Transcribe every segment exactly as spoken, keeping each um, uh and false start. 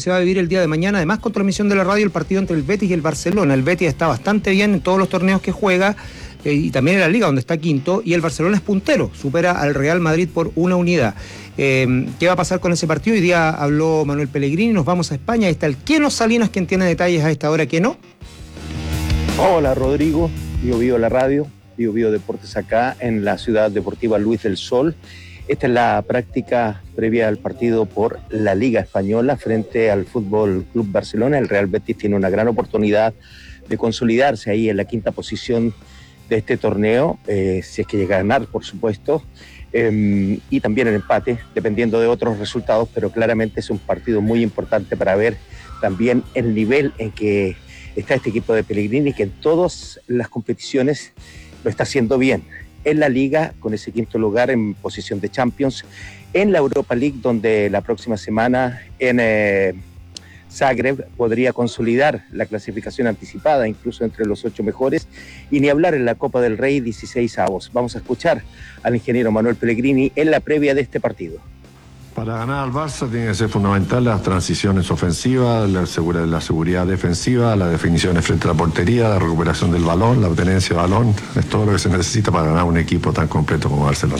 se va a vivir el día de mañana, además con transmisión de la radio, el partido entre el Betis y el Barcelona. El Betis está bastante bien en todos los torneos que juega, eh, y también en la Liga, donde está quinto, y el Barcelona es puntero, supera al Real Madrid por una unidad. Eh, ¿Qué va a pasar con ese partido? Hoy día habló Manuel Pellegrini, nos vamos a España, ahí está el Keno Salinas, quien tiene detalles a esta hora. ¿Keno? Hola Rodrigo, Bio Bio la radio, Bio Bio Deportes acá en la ciudad deportiva Luis del Sol. Esta es la práctica previa al partido por la Liga Española frente al Fútbol Club Barcelona. El Real Betis tiene una gran oportunidad de consolidarse ahí en la quinta posición de este torneo, eh, si es que llega a ganar, por supuesto, eh, y también el empate, dependiendo de otros resultados, pero claramente es un partido muy importante para ver también el nivel en que está este equipo de Pellegrini, que en todas las competiciones lo está haciendo bien. En la Liga, con ese quinto lugar en posición de Champions, en la Europa League, donde la próxima semana en eh, Zagreb podría consolidar la clasificación anticipada, incluso entre los ocho mejores, y ni hablar en la Copa del Rey, dieciséis avos. Vamos a escuchar al ingeniero Manuel Pellegrini en la previa de este partido. Para ganar al Barça tiene que ser fundamental las transiciones ofensivas, la, segura, la seguridad defensiva, las definiciones frente a la portería, la recuperación del balón, la obtenencia de balón. Es todo lo que se necesita para ganar un equipo tan completo como Barcelona.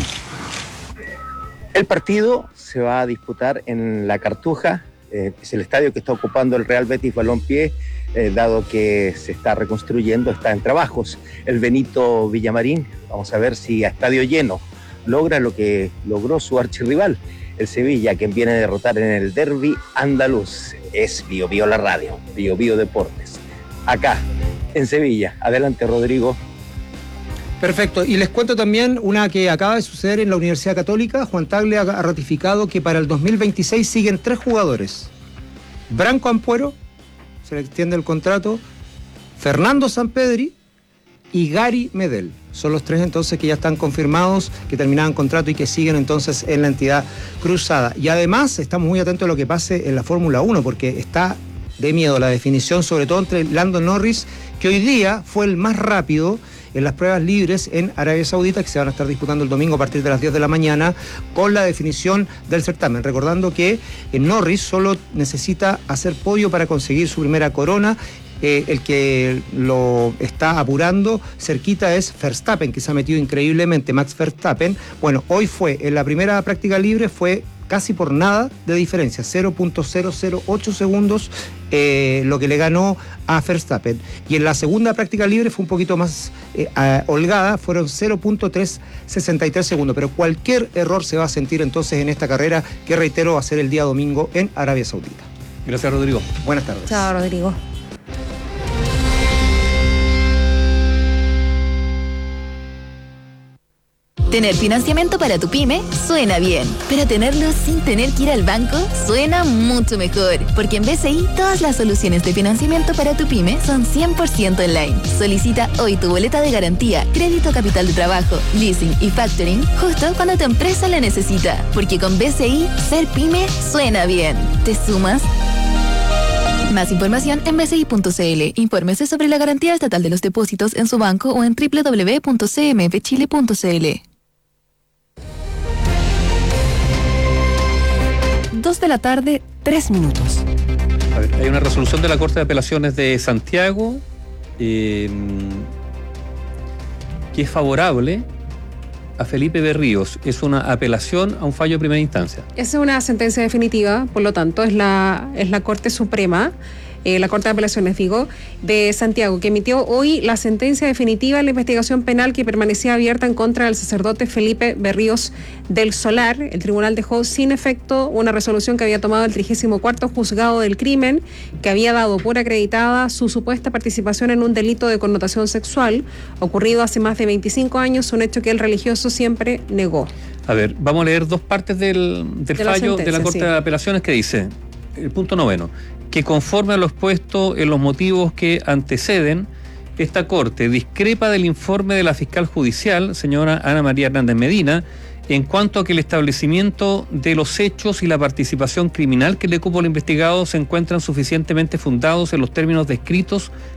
El partido se va a disputar en La Cartuja, eh, es el estadio que está ocupando el Real Betis Balompié, eh, dado que se está reconstruyendo, está en trabajos. El Benito Villamarín, vamos a ver si a estadio lleno logra lo que logró su archirrival, el Sevilla, quien viene a derrotar en el derbi andaluz. Es Bio Bio la radio, Bio Bio Deportes, acá en Sevilla. Adelante, Rodrigo. Perfecto, y les cuento también una que acaba de suceder en la Universidad Católica. Juan Tagle ha ratificado que para el dos mil veintiséis siguen tres jugadores. Branco Ampuero, se le extiende el contrato, Fernando Sampedri y Gary Medel. Son los tres entonces que ya están confirmados, que terminaban contrato y que siguen entonces en la entidad cruzada. Y además estamos muy atentos a lo que pase en la Fórmula uno, porque está de miedo la definición, sobre todo entre Lando Norris, que hoy día fue el más rápido en las pruebas libres en Arabia Saudita, que se van a estar disputando el domingo a partir de las diez de la mañana, con la definición del certamen. Recordando que Norris solo necesita hacer podio para conseguir su primera corona. Eh, el que lo está apurando cerquita es Verstappen, que se ha metido increíblemente, Max Verstappen. Bueno, hoy fue, en la primera práctica libre fue casi por nada de diferencia, cero punto cero cero ocho segundos, eh, lo que le ganó a Verstappen. Y en la segunda práctica libre fue un poquito más eh, a, holgada, fueron cero punto trescientos sesenta y tres segundos, pero cualquier error se va a sentir entonces en esta carrera, que reitero va a ser el día domingo en Arabia Saudita. Gracias, Rodrigo. Buenas tardes. Chao, Rodrigo. Tener financiamiento para tu pyme suena bien, pero tenerlo sin tener que ir al banco suena mucho mejor, porque en B C I todas las soluciones de financiamiento para tu pyme son cien por ciento online. Solicita hoy tu boleta de garantía, crédito capital de trabajo, leasing y factoring justo cuando tu empresa la necesita, porque con B C I ser pyme suena bien. ¿Te sumas? Más información en b c i punto c l. Infórmese sobre la garantía estatal de los depósitos en su banco o en doble u doble u doble u punto c m f chile punto c l. Dos de la tarde, tres minutos. A ver, hay una resolución de la Corte de Apelaciones de Santiago eh, que es favorable a Felipe Berríos. Es una apelación a un fallo de primera instancia. Esa es una sentencia definitiva, por lo tanto, es la, es la Corte Suprema, eh, la Corte de Apelaciones, digo, de Santiago, que emitió hoy la sentencia definitiva en la investigación penal que permanecía abierta en contra del sacerdote Felipe Berríos del Solar. El tribunal dejó sin efecto una resolución que había tomado el trigésimo cuarto Juzgado del Crimen, que había dado por acreditada su supuesta participación en un delito de connotación sexual ocurrido hace más de veinticinco años, un hecho que el religioso siempre negó. A ver, vamos a leer dos partes del, del de fallo sentencia, de la Corte sí. de Apelaciones, que dice, el punto noveno, que conforme a lo expuesto en los motivos que anteceden, esta Corte discrepa del informe de la fiscal judicial, señora Ana María Hernández Medina, en cuanto a que el establecimiento de los hechos y la participación criminal que le cupo al investigado se encuentran suficientemente fundados en los términos descritos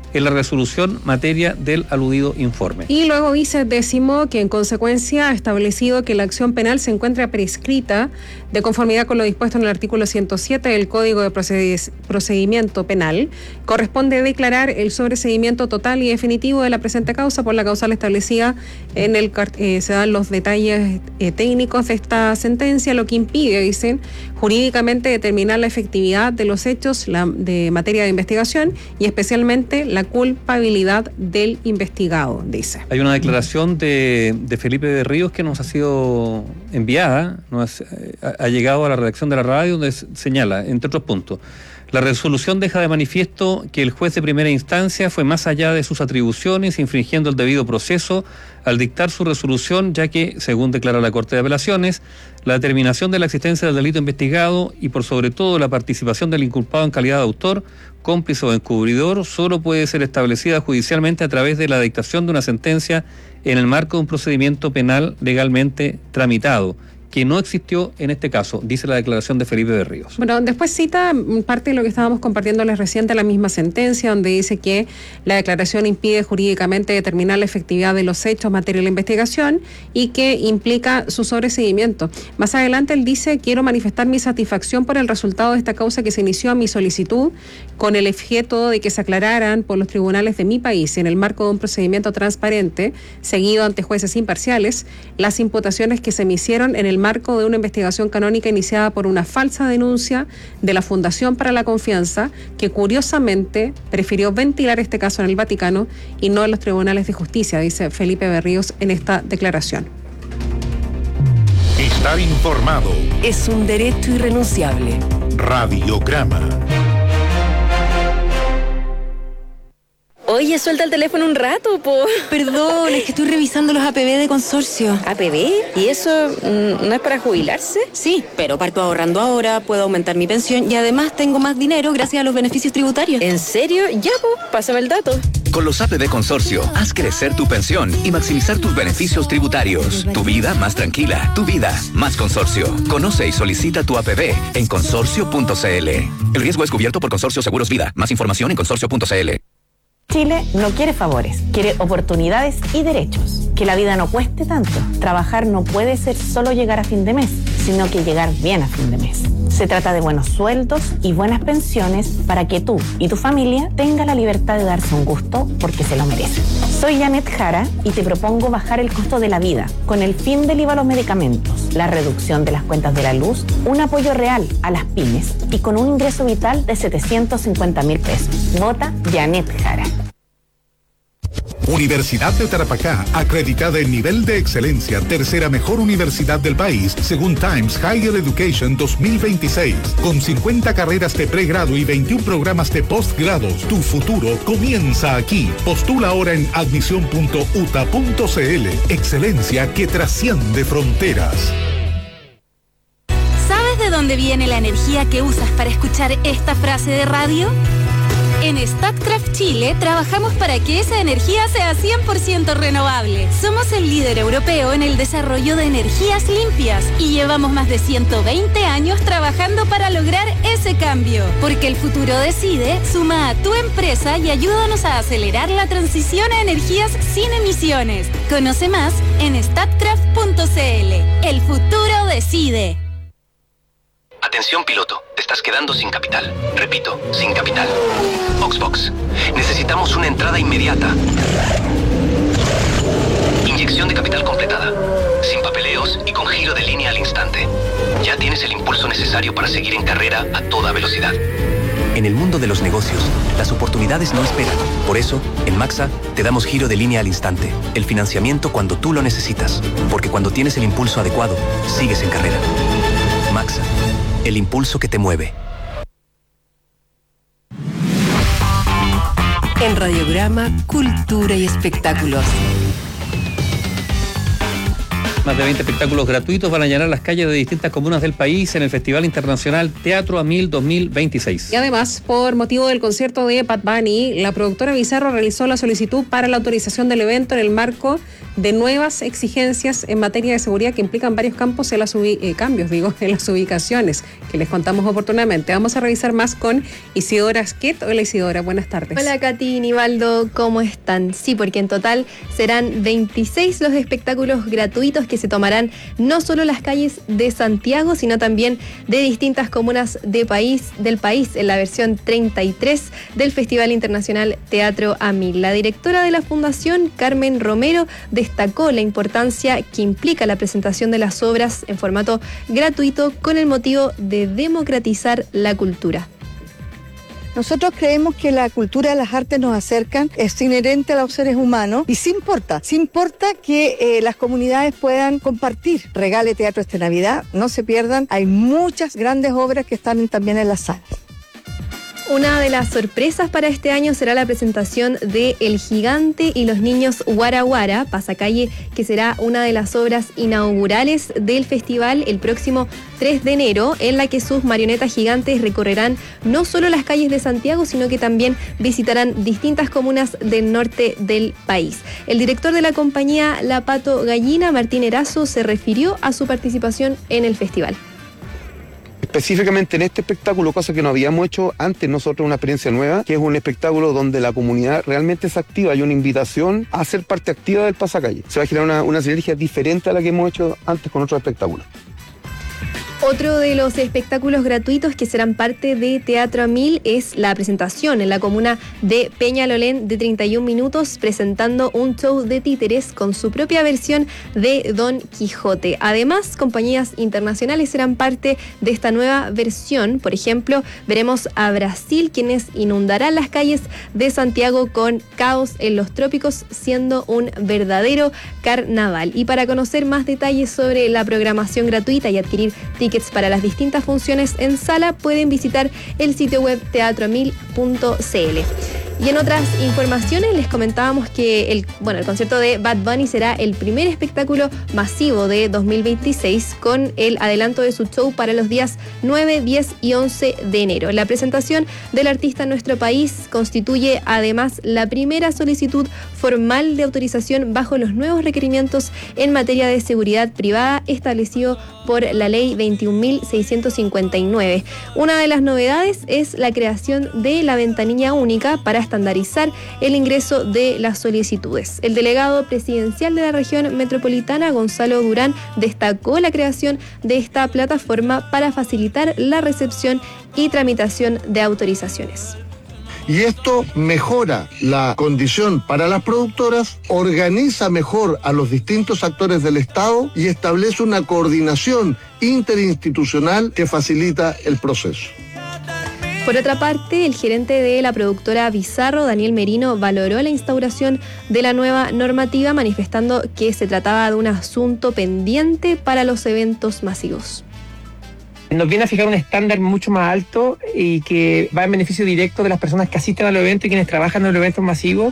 en la resolución materia del aludido informe. Y luego dice décimo que en consecuencia ha establecido que la acción penal se encuentra prescrita de conformidad con lo dispuesto en el artículo ciento siete del Código de Procedimiento Penal. Corresponde declarar el sobreseimiento total y definitivo de la presente causa por la causal establecida en el eh, se dan los detalles eh, técnicos de esta sentencia, lo que impide, dicen, jurídicamente determinar la efectividad de los hechos la, de materia de investigación y especialmente la culpabilidad del investigado, dice. Hay una declaración de, de Felipe de Ríos que nos ha sido enviada, nos ha, ha llegado a la redacción de la radio, donde señala, entre otros puntos, la resolución deja de manifiesto que el juez de primera instancia fue más allá de sus atribuciones, infringiendo el debido proceso al dictar su resolución, ya que, según declara la Corte de Apelaciones, la determinación de la existencia del delito investigado y por sobre todo la participación del inculpado en calidad de autor, cómplice o encubridor, solo puede ser establecida judicialmente a través de la dictación de una sentencia en el marco de un procedimiento penal legalmente tramitado, que no existió en este caso, dice la declaración de Felipe de Ríos. Bueno, después cita parte de lo que estábamos compartiéndoles reciente, la misma sentencia, donde dice que la declaración impide jurídicamente determinar la efectividad de los hechos materia de la investigación y que implica su sobreseguimiento. Más adelante él dice, quiero manifestar mi satisfacción por el resultado de esta causa que se inició a mi solicitud con el objeto de que se aclararan por los tribunales de mi país, en el marco de un procedimiento transparente, seguido ante jueces imparciales, las imputaciones que se me hicieron en el marco de una investigación canónica iniciada por una falsa denuncia de la Fundación para la Confianza, que curiosamente prefirió ventilar este caso en el Vaticano y no en los tribunales de justicia, dice Felipe Berríos en esta declaración. Estar informado es un derecho irrenunciable. Radiograma. Oye, suelta el teléfono un rato, po. Perdón, es que estoy revisando los A P B de consorcio. ¿A P B? ¿Y eso mm, no es para jubilarse? Sí, pero parto ahorrando ahora, puedo aumentar mi pensión y además tengo más dinero gracias a los beneficios tributarios. ¿En serio? Ya, po, pásame el dato. Con los A P B Consorcio, haz crecer tu pensión y maximizar tus beneficios tributarios. Tu vida más tranquila, tu vida más consorcio. Conoce y solicita tu A P B en consorcio punto c l. El riesgo es cubierto por Consorcio Seguros Vida. Más información en consorcio punto c l. Chile no quiere favores, quiere oportunidades y derechos. Que la vida no cueste tanto. Trabajar no puede ser solo llegar a fin de mes, sino que llegar bien a fin de mes. Se trata de buenos sueldos y buenas pensiones para que tú y tu familia tengan la libertad de darse un gusto porque se lo merecen. Soy Janet Jara y te propongo bajar el costo de la vida con el fin del I V A a los medicamentos, la reducción de las cuentas de la luz, un apoyo real a las pymes y con un ingreso vital de setecientos cincuenta mil pesos. Vota Janet Jara. Universidad de Tarapacá, acreditada en nivel de excelencia, tercera mejor universidad del país, según Times Higher Education dos mil veintiséis. Con cincuenta carreras de pregrado y veintiún programas de postgrados, tu futuro comienza aquí. Postula ahora en admisión punto u t a punto c l. Excelencia que trasciende fronteras. ¿Sabes de dónde viene la energía que usas para escuchar esta frase de radio? En Statkraft Chile trabajamos para que esa energía sea cien por ciento renovable. Somos el líder europeo en el desarrollo de energías limpias y llevamos más de ciento veinte años trabajando para lograr ese cambio. Porque el futuro decide, suma a tu empresa y ayúdanos a acelerar la transición a energías sin emisiones. Conoce más en statkraft punto c l. El futuro decide. Atención piloto, te estás quedando sin capital. Repito, sin capital. Oxbox, necesitamos una entrada inmediata. Inyección de capital completada. Sin papeleos y con giro de línea al instante. Ya tienes el impulso necesario para seguir en carrera a toda velocidad. En el mundo de los negocios, las oportunidades no esperan. Por eso, en Maxa, te damos giro de línea al instante. El financiamiento cuando tú lo necesitas. Porque cuando tienes el impulso adecuado, sigues en carrera. Maxa, el impulso que te mueve. En Radiograma, Cultura y Espectáculos. Más de veinte espectáculos gratuitos van a llenar las calles de distintas comunas del país en el Festival Internacional Teatro a Mil dos mil veintiséis. Y además, por motivo del concierto de Bad Bunny, la productora Bizarro realizó la solicitud para la autorización del evento en el marco de nuevas exigencias en materia de seguridad que implican varios campos en las ubi- eh, cambios, digo, en las ubicaciones, que les contamos oportunamente. Vamos a revisar más con Isidora Asquet. Hola Isidora, buenas tardes. Hola Katy y Nivaldo, ¿cómo están? Sí, porque en total serán veintiséis los espectáculos gratuitos que se tomarán no solo las calles de Santiago, sino también de distintas comunas de país, del país en la versión treinta y tres del Festival Internacional Teatro a Mil. La directora de la Fundación, Carmen Romero, destacó la importancia que implica la presentación de las obras en formato gratuito con el motivo de democratizar la cultura. Nosotros creemos que la cultura de las artes nos acercan, es inherente a los seres humanos y sí importa, sí importa que eh, las comunidades puedan compartir. Regale teatro esta Navidad, no se pierdan, hay muchas grandes obras que están también en las salas. Una de las sorpresas para este año será la presentación de El Gigante y los Niños Guara Guara, Pasacalle, que será una de las obras inaugurales del festival el próximo tres de enero, en la que sus marionetas gigantes recorrerán no solo las calles de Santiago, sino que también visitarán distintas comunas del norte del país. El director de la compañía La Pato Gallina, Martín Erazo, se refirió a su participación en el festival. Específicamente en este espectáculo, cosa que no habíamos hecho antes nosotros, una experiencia nueva, que es un espectáculo donde la comunidad realmente se activa, hay una invitación a ser parte activa del pasacalle. Se va a generar una, una sinergia diferente a la que hemos hecho antes con otros espectáculos. Otro de los espectáculos gratuitos que serán parte de Teatro a Mil es la presentación en la comuna de Peñalolén de treinta y un minutos, presentando un show de títeres con su propia versión de Don Quijote. Además, compañías internacionales serán parte de esta nueva versión. Por ejemplo, veremos a Brasil, quienes inundarán las calles de Santiago con Caos en los Trópicos, siendo un verdadero carnaval. Y para conocer más detalles sobre la programación gratuita y adquirir tickets para las distintas funciones en sala, pueden visitar el sitio web teatro mil punto c l. Y en otras informaciones les comentábamos que el, bueno, el concierto de Bad Bunny será el primer espectáculo masivo de dos mil veintiséis, con el adelanto de su show para los días nueve, diez y once de enero. La presentación del artista en nuestro país constituye además la primera solicitud formal de autorización bajo los nuevos requerimientos en materia de seguridad privada establecido por la ley veintiún mil seiscientos cincuenta y nueve. Una de las novedades es la creación de la ventanilla única para estandarizar el ingreso de las solicitudes. El delegado presidencial de la región metropolitana, Gonzalo Durán, destacó la creación de esta plataforma para facilitar la recepción y tramitación de autorizaciones. Y esto mejora la condición para las productoras, organiza mejor a los distintos actores del Estado y establece una coordinación interinstitucional que facilita el proceso. Por otra parte, el gerente de la productora Bizarro, Daniel Merino, valoró la instauración de la nueva normativa, manifestando que se trataba de un asunto pendiente para los eventos masivos. Nos viene a fijar un estándar mucho más alto y que va en beneficio directo de las personas que asisten al evento y quienes trabajan en los eventos masivos.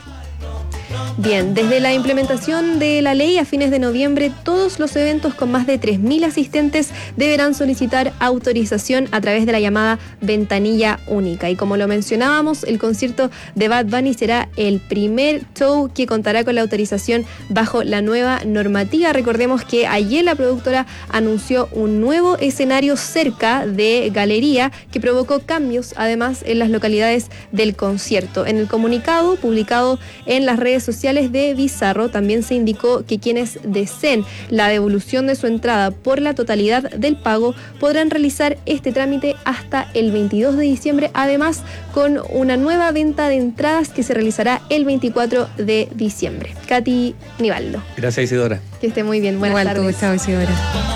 Bien, desde la implementación de la ley a fines de noviembre, todos los eventos con más de tres mil asistentes deberán solicitar autorización a través de la llamada ventanilla única. Y como lo mencionábamos, el concierto de Bad Bunny será el primer show que contará con la autorización bajo la nueva normativa. Recordemos que ayer la productora anunció un nuevo escenario cerca de Galería que provocó cambios además en las localidades del concierto. En el comunicado publicado en las redes sociales de Bizarro también se indicó que quienes deseen la devolución de su entrada por la totalidad del pago podrán realizar este trámite hasta el veintidós de diciembre, además con una nueva venta de entradas que se realizará el veinticuatro de diciembre. Katy, Nivaldo. Gracias, Isidora. Que esté muy bien. Buenas Igual tardes. tú, chao, Isidora.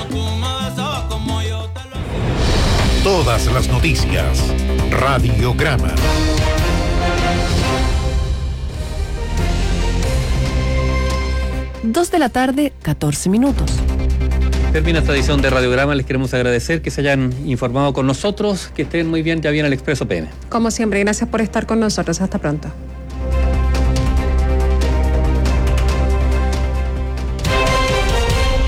Todas las noticias. Radiograma. Dos de la tarde, catorce minutos. Termina esta edición de Radiograma. Les queremos agradecer que se hayan informado con nosotros. Que estén muy bien. Ya viene el Expreso P M. Como siempre, gracias por estar con nosotros. Hasta pronto.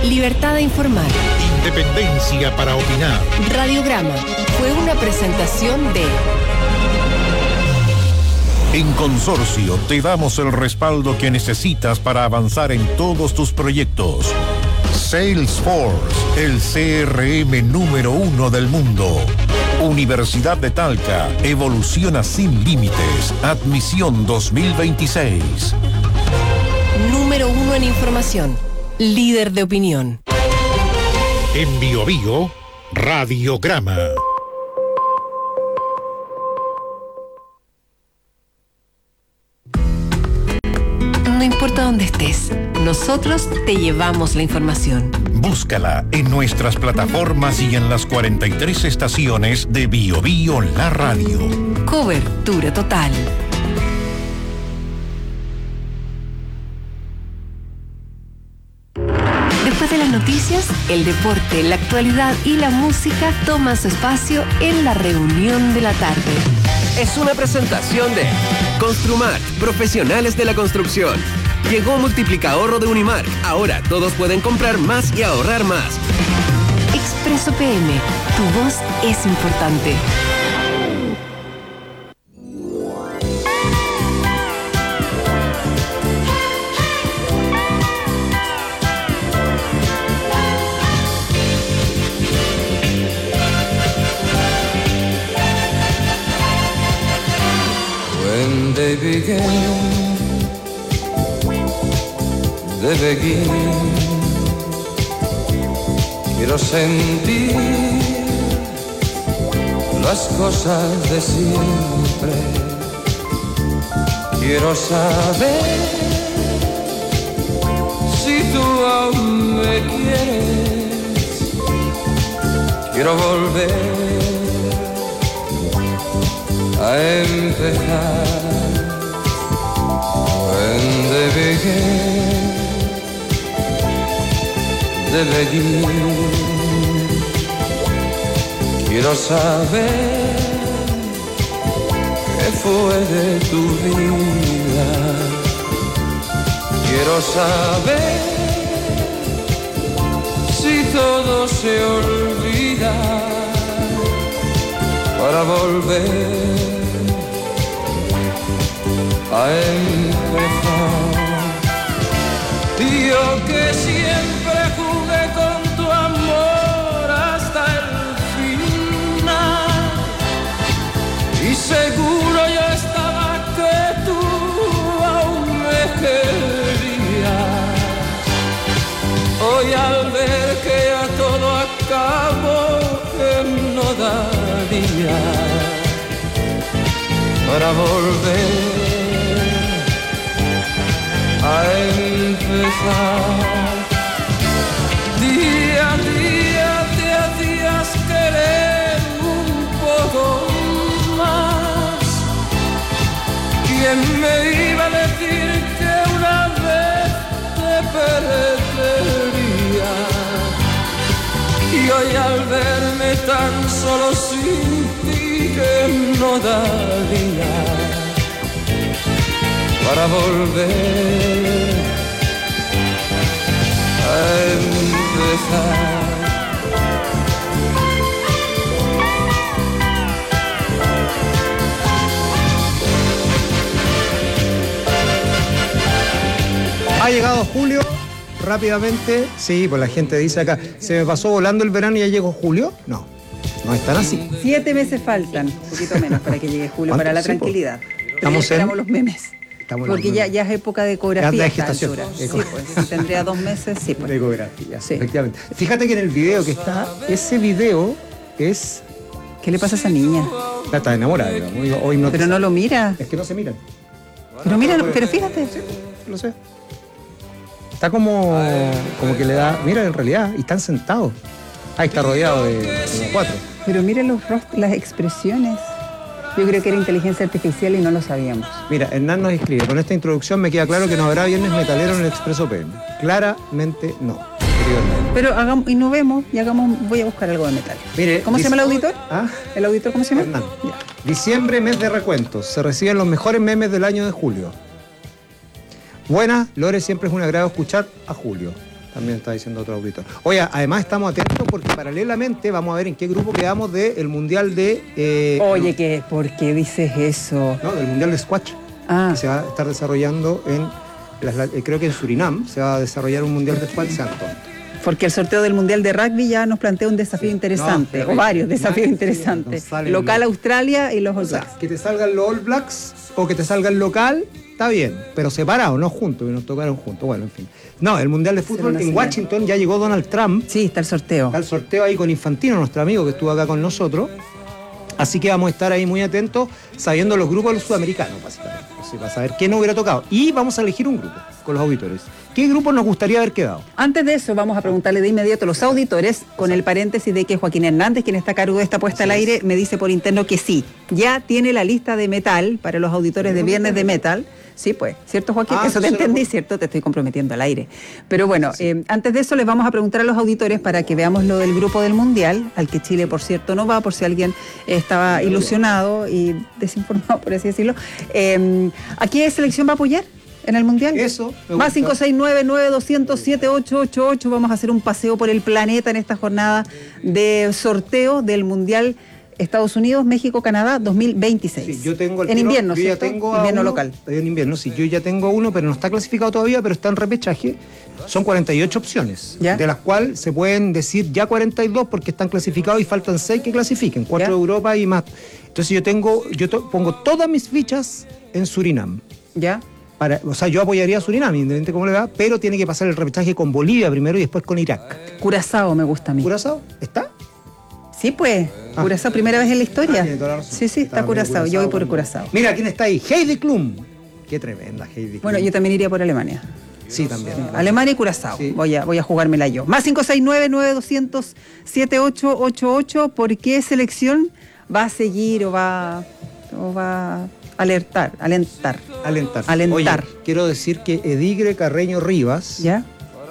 Libertad de informar. Independencia para opinar. Radiograma fue una presentación de... En Consorcio te damos el respaldo que necesitas para avanzar en todos tus proyectos. Salesforce, el C R M número uno del mundo. Universidad de Talca, evoluciona sin límites. Admisión dos mil veintiséis. Número uno en información. Líder de opinión. En Bio Bio, Radiograma. No importa dónde estés, nosotros te llevamos la información. Búscala en nuestras plataformas y en las cuarenta y tres estaciones de Bio Bio La Radio. Cobertura total. Después de las noticias, el deporte, la actualidad y la música toman su espacio en la reunión de la tarde. Es una presentación de Construmart, profesionales de la construcción. Llegó Multiplicahorro de Unimark. Ahora todos pueden comprar más y ahorrar más. Expreso P M, tu voz es importante. When they begin, they begin. Quiero sentir las cosas de siempre. Quiero saber si tú aún me quieres. Quiero volver a empezar. When they begin, they begin. Quiero saber qué fue de tu vida. Quiero saber si todo se olvida para volver a empezar. Yo que siempre jugué con tu amor hasta el final, y seguro yo estaba que tú aún me querías. Hoy al ver que a todo acabó, que no daría para volver a empezar. Día a día te hacías querer un poco más. ¿Quién me iba a decir que una vez te perdería? Y hoy al verme tan solo sin ti, que no daría para volver a empezar. Ha llegado julio, rápidamente. Sí, pues la gente dice acá, ¿se me pasó volando el verano y ya llegó julio? No, no están así. Siete meses faltan, un poquito menos para que llegue julio, para la Sí, pues. tranquilidad. Estamos en- Esperamos los memes. Estamos Porque en- ya, ya es época de ecografía. Ya de a esta gestación. altura. Sí, Eco- pues, si tendría dos meses, sí. Pues. De ecografía, efectivamente. Fíjate que en el video que está, ese video es... ¿Qué le pasa a esa niña? Está, está enamorada, digamos. Hoy- hoy no Pero no lo mira. Es que no se miran. Pero mira, pero fíjate. Lo sé. Está como, como que le da... Mira, en realidad, y están sentados. Ahí está rodeado de como cuatro. Pero mira los rostros, las expresiones. Yo creo que era inteligencia artificial y no lo sabíamos. Mira, Hernán nos escribe, con esta introducción me queda claro que no habrá viernes metalero en el Expreso P M. Claramente no, querido Hernán. Pero hagamos, innovemos y hagamos, voy a buscar algo de metal. Mire, ¿Cómo se llama el auditor? ¿Ah? ¿El auditor cómo se llama? Hernán. Diciembre, mes de recuentos. Se reciben los mejores memes del año de julio. Buena, Lore, siempre es un agrado escuchar a Julio. También está diciendo otro auditor. Oye, además estamos atentos porque paralelamente vamos a ver en qué grupo quedamos del Mundial de... Eh, Oye, ¿qué? ¿Por qué dices eso? No, del Mundial de Squash. Ah. Que se va a estar desarrollando en, las, creo que en Surinam, se va a desarrollar un Mundial de Squash en San Antonio. Porque el sorteo del Mundial de Rugby ya nos plantea un desafío sí. interesante, no, o varios desafíos no, interesantes. No local los... Australia y los All Blacks. O sea, que te salgan los All Blacks o que te salga el local, está bien, pero separados, no juntos, y nos tocaron juntos. Bueno, en fin. No, el Mundial de Fútbol en Washington ya llegó Donald Trump. Sí, está el sorteo. Está el sorteo ahí con Infantino, nuestro amigo que estuvo acá con nosotros. Así que vamos a estar ahí muy atentos, sabiendo los grupos de los sudamericanos, básicamente. O sea, para saber quién nos hubiera tocado. Y vamos a elegir un grupo con los auditores. ¿Qué grupo nos gustaría haber quedado? Antes de eso, vamos a preguntarle de inmediato a los auditores, con el paréntesis de que Joaquín Hernández, quien está a cargo de esta puesta al aire, me dice por interno que sí, ya tiene la lista de metal para los auditores de Viernes de Metal. Sí, pues, ¿cierto, Joaquín? Ah, eso te entendí, ¿cierto? Te estoy comprometiendo al aire. Pero bueno, sí. eh, antes de eso les vamos a preguntar a los auditores para que veamos lo del grupo del Mundial, al que Chile, por cierto, no va, por si alguien estaba ilusionado y desinformado, por así decirlo. Eh, ¿A qué selección va a apoyar en el Mundial? Eso. Más cinco seis nueve, nueve dos cero cero, siete ocho ocho ocho. Vamos a hacer un paseo por el planeta en esta jornada de sorteo del Mundial Estados Unidos, México, Canadá dos mil veintiséis. Sí, yo tengo el en tiro, invierno, yo ¿cierto? Ya tengo invierno uno, local. En invierno, sí. Yo ya tengo uno, pero no está clasificado todavía, pero está en repechaje. Son cuarenta y ocho opciones, ¿ya? De las cuales se pueden decir ya cuarenta y dos porque están clasificados y faltan seis que clasifiquen, cuatro de Europa y más. Entonces yo tengo, yo to, pongo todas mis fichas en Surinam. ¿Ya? Para, o sea, yo apoyaría a Surinam, independientemente de cómo le va, pero tiene que pasar el repechaje con Bolivia primero y después con Irak. Curazao me gusta a mí. ¿Curazao? ¿Está? Sí, pues. Ah. Curazao, primera vez en la historia. Ah, sí, sí, está, está Curazao. Yo voy por Curazao. Mira, ¿quién está ahí? Heidi Klum. Qué tremenda Heidi Klum. Bueno, yo también iría por Alemania. Sí, también. Sí. Alemania y Curazao. Sí. Voy a, voy a jugármela yo. Más cinco seis nueve, nueve dos cero cero, siete ocho ocho ocho. ¿Por qué selección va a seguir o va, o va a alertar? Alentar. Alentar. Alentar. Oye, quiero decir que Edigre Carreño Rivas. ¿Ya?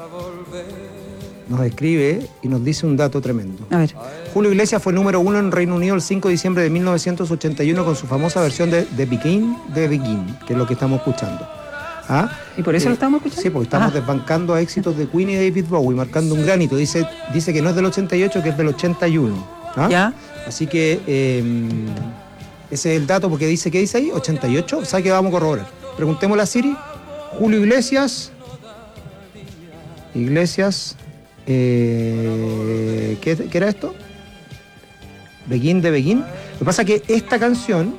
Nos escribe y nos dice un dato tremendo. A ver. Julio Iglesias fue número uno en Reino Unido el cinco de diciembre de mil novecientos ochenta y uno con su famosa versión de The Begin, The Begin, que es lo que estamos escuchando. ¿Ah? ¿Y por eso eh, lo estamos escuchando? Sí, porque estamos ah. desbancando a éxitos de Queen y David Bowie, marcando un granito. Dice, dice que no es del ochenta y ocho, que es del ochenta y uno. ¿Ah? ¿Ya? Así que eh, ese es el dato, porque dice, ¿qué dice ahí? ochenta y ocho. O sea que vamos a corroborar. Preguntémosle a Siri. Julio Iglesias. Iglesias. Eh, ¿qué, ¿Qué era esto? Begin de Begin. Lo que pasa es que esta canción,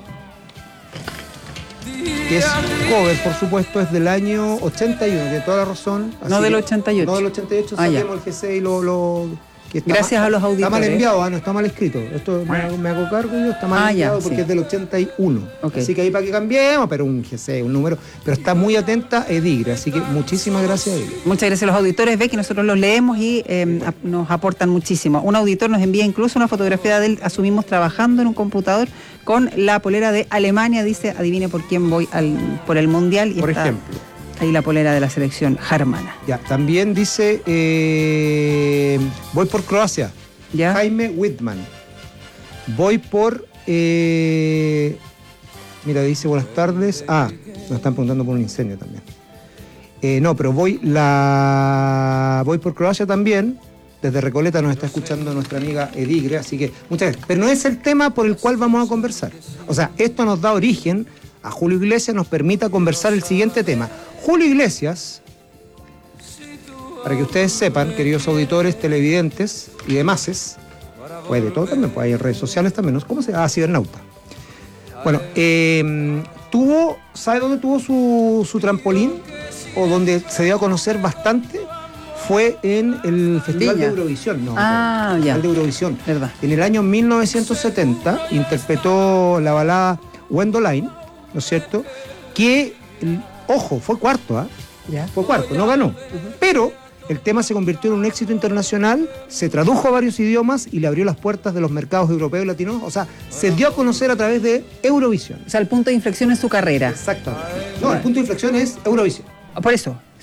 que es cover, por supuesto, es del año ochenta y uno, tiene toda la razón. No del ochenta y ocho. No del ochenta y ocho, ah, saquemos el G C y lo... lo que está Gracias mal, a los auditores. Está mal enviado, ah, no está mal escrito. Esto me, me hago cargo yo, está mal ah, enviado ya, porque sí. es del ochenta y uno. Okay. Así que ahí para que cambiemos, pero un G C, un número. Pero está muy atenta Edigre, así que muchísimas gracias, Edigre. Muchas gracias a los auditores. Ve que nosotros los leemos y eh, nos aportan muchísimo. Un auditor nos envía incluso una fotografía de él, asumimos trabajando en un computador con la polera de Alemania. Dice, adivine por quién voy al, por el Mundial. Y por está ejemplo. Ahí la polera de la selección germana. Ya, también dice, eh, voy por Croacia. ¿Ya? Jaime Whitman. Voy por... Eh, mira, dice buenas tardes. Ah, nos están preguntando por un incendio también. Eh, no, pero voy la voy por Croacia también. Desde Recoleta nos está escuchando nuestra amiga Edigre, así que muchas gracias. Pero no es el tema por el cual vamos a conversar. O sea, esto nos da origen a Julio Iglesias, nos permita conversar el siguiente tema. Julio Iglesias... Para que ustedes sepan, queridos auditores, televidentes y demás, pues de todo también, pues hay en redes sociales también, ¿no? ¿Cómo se llama? Ah, Cibernauta. Bueno, eh, tuvo, ¿sabe dónde tuvo su, su trampolín? O donde se dio a conocer bastante, fue en el Festival Viña. de Eurovisión. No, ah, el ya. Festival de Eurovisión. Verdad. En el año mil novecientos setenta interpretó la balada Gwendoline, ¿no es cierto? Que, ojo, fue cuarto, ¿ah? ¿eh? Ya. Fue cuarto, no ganó. Uh-huh. Pero el tema se convirtió en un éxito internacional, se tradujo a varios idiomas y le abrió las puertas de los mercados europeos y latinos. O sea, se dio a conocer a través de Eurovisión. O sea, el punto de inflexión en su carrera. Exactamente. No, el punto de inflexión es Eurovisión. Por eso.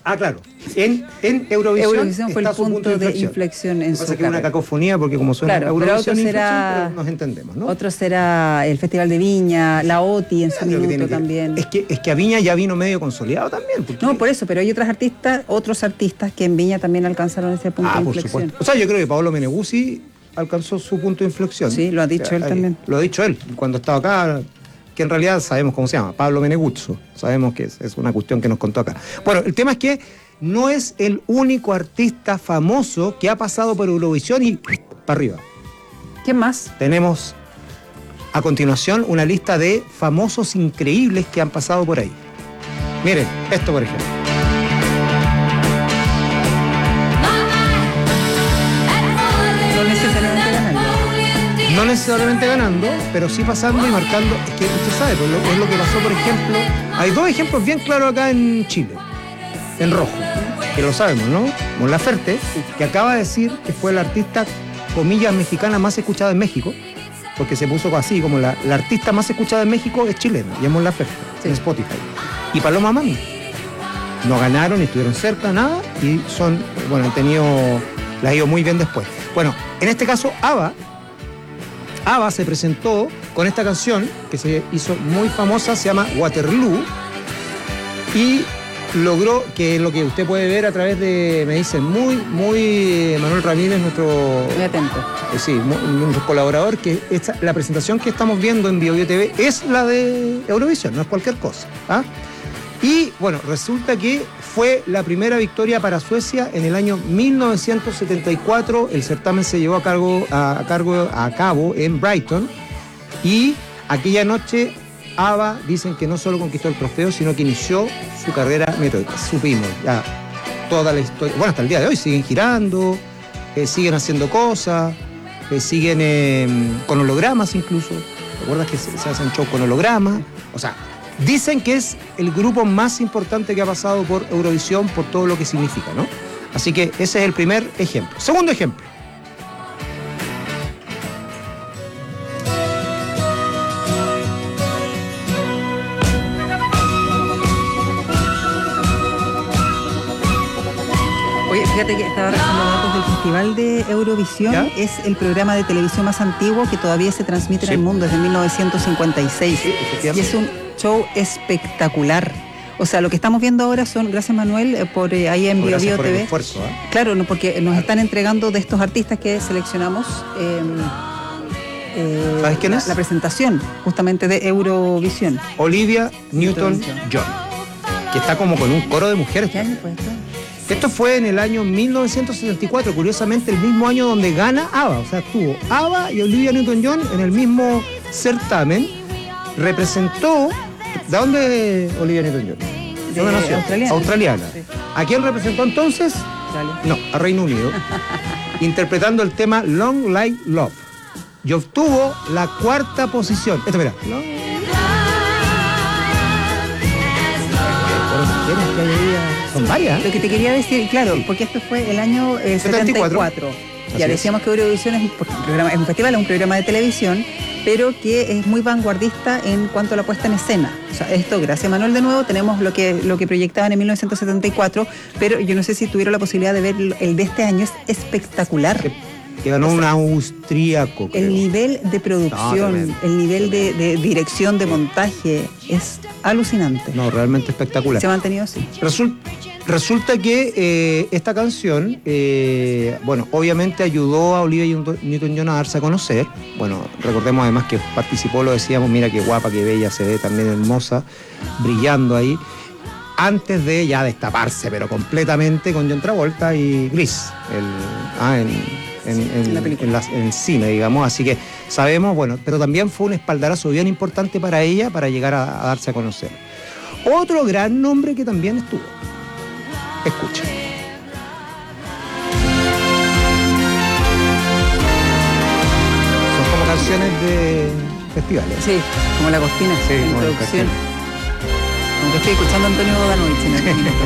Ah, claro. En, en Eurovisión, Eurovisión fue el está su punto, de inflexión. inflexión en Lo que su pasa es que es una carrera. cacofonía porque como suena Claro, pero Eurovisión otro e inflexión, será- pero nos entendemos, ¿no? Otro será el Festival de Viña, la O T I en su Claro, que tiene minuto que- también. Es que, es que a Viña ya vino medio consolidado también. porque- No, por eso, pero hay otras artistas, otros artistas que en Viña también alcanzaron ese punto Ah, de por inflexión. supuesto. O sea, yo creo que Paolo Meneguzzi alcanzó su punto de inflexión. Sí, lo ha dicho él ahí- también. Lo ha dicho él cuando estaba acá, que en realidad sabemos cómo se llama, Pablo Meneguzzo. Sabemos que es, es una cuestión que nos contó acá. Bueno, el tema es que no es el único artista famoso que ha pasado por Eurovisión y para arriba. ¿Quién más? Tenemos a continuación una lista de famosos increíbles que han pasado por ahí. Miren, esto por ejemplo. No necesariamente ganando. No necesariamente ganando, pero sí pasando y marcando. Es que usted sabe, pues, lo- es lo que pasó, por ejemplo. Hay dos ejemplos bien claros acá en Chile, en rojo, que lo sabemos, ¿no? Mon Laferte, que acaba de decir que fue la artista, comillas, mexicana más escuchada en México, porque se puso así, como la, la artista más escuchada en México es chilena, y es Mon Laferte, en Spotify. Y Paloma Mami. No ganaron, ni estuvieron cerca, nada, y son, bueno, han tenido, les ha ido muy bien después. Bueno, en este caso, ABBA, ABBA se presentó con esta canción que se hizo muy famosa, se llama Waterloo, y logró que lo que usted puede ver a través de, me dicen, muy, muy Manuel Ramírez, nuestro... Muy atento. eh, sí, mu- nuestro colaborador, que esta, la presentación que estamos viendo en BioBio T V es la de Eurovisión, no es cualquier cosa. ¿Ah? Y bueno, resulta que fue la primera victoria para Suecia en el año mil novecientos setenta y cuatro. El certamen se llevó a, cargo, a, a cargo, a cabo en Brighton. Y aquella noche ABBA dicen que no solo conquistó el trofeo, sino que inició su carrera meteórica. Supimos ya toda la historia. Bueno, hasta el día de hoy siguen girando, eh, siguen haciendo cosas, eh, siguen eh, con hologramas incluso. ¿Recuerdas que se, se hacen show con hologramas? O sea, dicen que es el grupo más importante que ha pasado por Eurovisión por todo lo que significa, ¿no? Así que ese es el primer ejemplo. Segundo ejemplo. Oye, fíjate que estaba revisando datos del Festival de Eurovisión. ¿Ya? Es el programa de televisión más antiguo que todavía se transmite en el mundo desde mil novecientos cincuenta y seis. Y es un show espectacular. O sea, lo que estamos viendo ahora son, gracias Manuel, eh, por eh, ahí en Gracias BioBio por el T V. esfuerzo, ¿eh? Claro, no, porque nos están entregando de estos artistas que seleccionamos. eh, eh, ¿Sabes quién la- es? La presentación justamente de Eurovisión. Olivia Newton-John, que está como con un coro de mujeres. ¿Qué año fue esto? Esto fue en el año mil novecientos setenta y cuatro, curiosamente el mismo año donde gana ABBA. O sea, estuvo ABBA y Olivia Newton-John en el mismo certamen. Representó... ¿De dónde Olivia Newton-John? ¿De dónde nació? australiana. Australiana. Sí. ¿A quién representó entonces? Australia. No, a Reino Unido. Interpretando el tema Long Like Love. Y obtuvo la cuarta posición. Esto, mira. Long... Pero mujeres que hay ahí, son varias. Lo que te quería decir, claro, porque esto fue el año eh, setenta y cuatro. Así Ya es. decíamos que Eurovisión es un, programa, es un festival, es un programa de televisión, pero que es muy vanguardista en cuanto a la puesta en escena. O sea, esto, gracias Manuel de nuevo, tenemos lo que, lo que proyectaban en mil novecientos setenta y cuatro, pero yo no sé si tuvieron la posibilidad de ver el de este año, es espectacular. Que ganó un austríaco. creo. El nivel de No, producción, tremendo. el nivel de, de dirección, de montaje, es alucinante. No, realmente espectacular. Se ha mantenido así. Resul- resulta que eh, esta canción, eh, bueno, obviamente ayudó a Olivia Newton-John a darse a conocer. Bueno, recordemos además que participó, lo decíamos, mira qué guapa, qué bella, se ve también hermosa, brillando ahí, antes de ya destaparse, pero completamente con John Travolta y Grease, el, ah, en, en, en, La película. en las- en el cine, digamos. Así que sabemos, bueno, pero también fue un espaldarazo bien importante para ella para llegar a, a darse a conocer. Otro gran nombre que también estuvo. Escucha. Son como canciones de festivales. Sí, como la Agostina, Sí, en como la introducción. Como que estoy escuchando a Antonio Bodanovich en este minuto.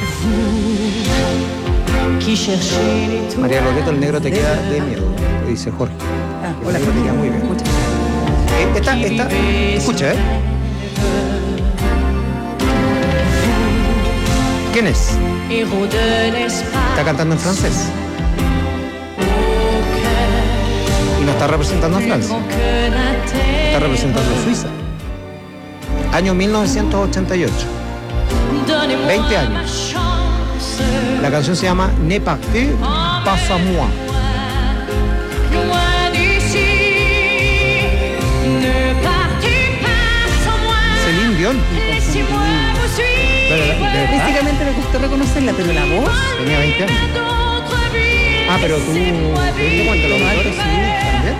María Loreto, el negro te queda de miedo, le dice Jorge. Ah, El hola, negro te queda muy bien. Muchas Eh, Esta, esta, escucha, ¿eh? ¿Quién es? Está cantando en francés. Y no está representando a Francia. Está representando a Suiza. Año mil novecientos ochenta y ocho. veinte años. La canción se llama Ne partez pas sans moi. Celine Dion. Físicamente me costó reconocerla, pero la voz. Tenía veinte años. Ah, pero tú. ¿Te diste cuenta? Los autores, sí, también.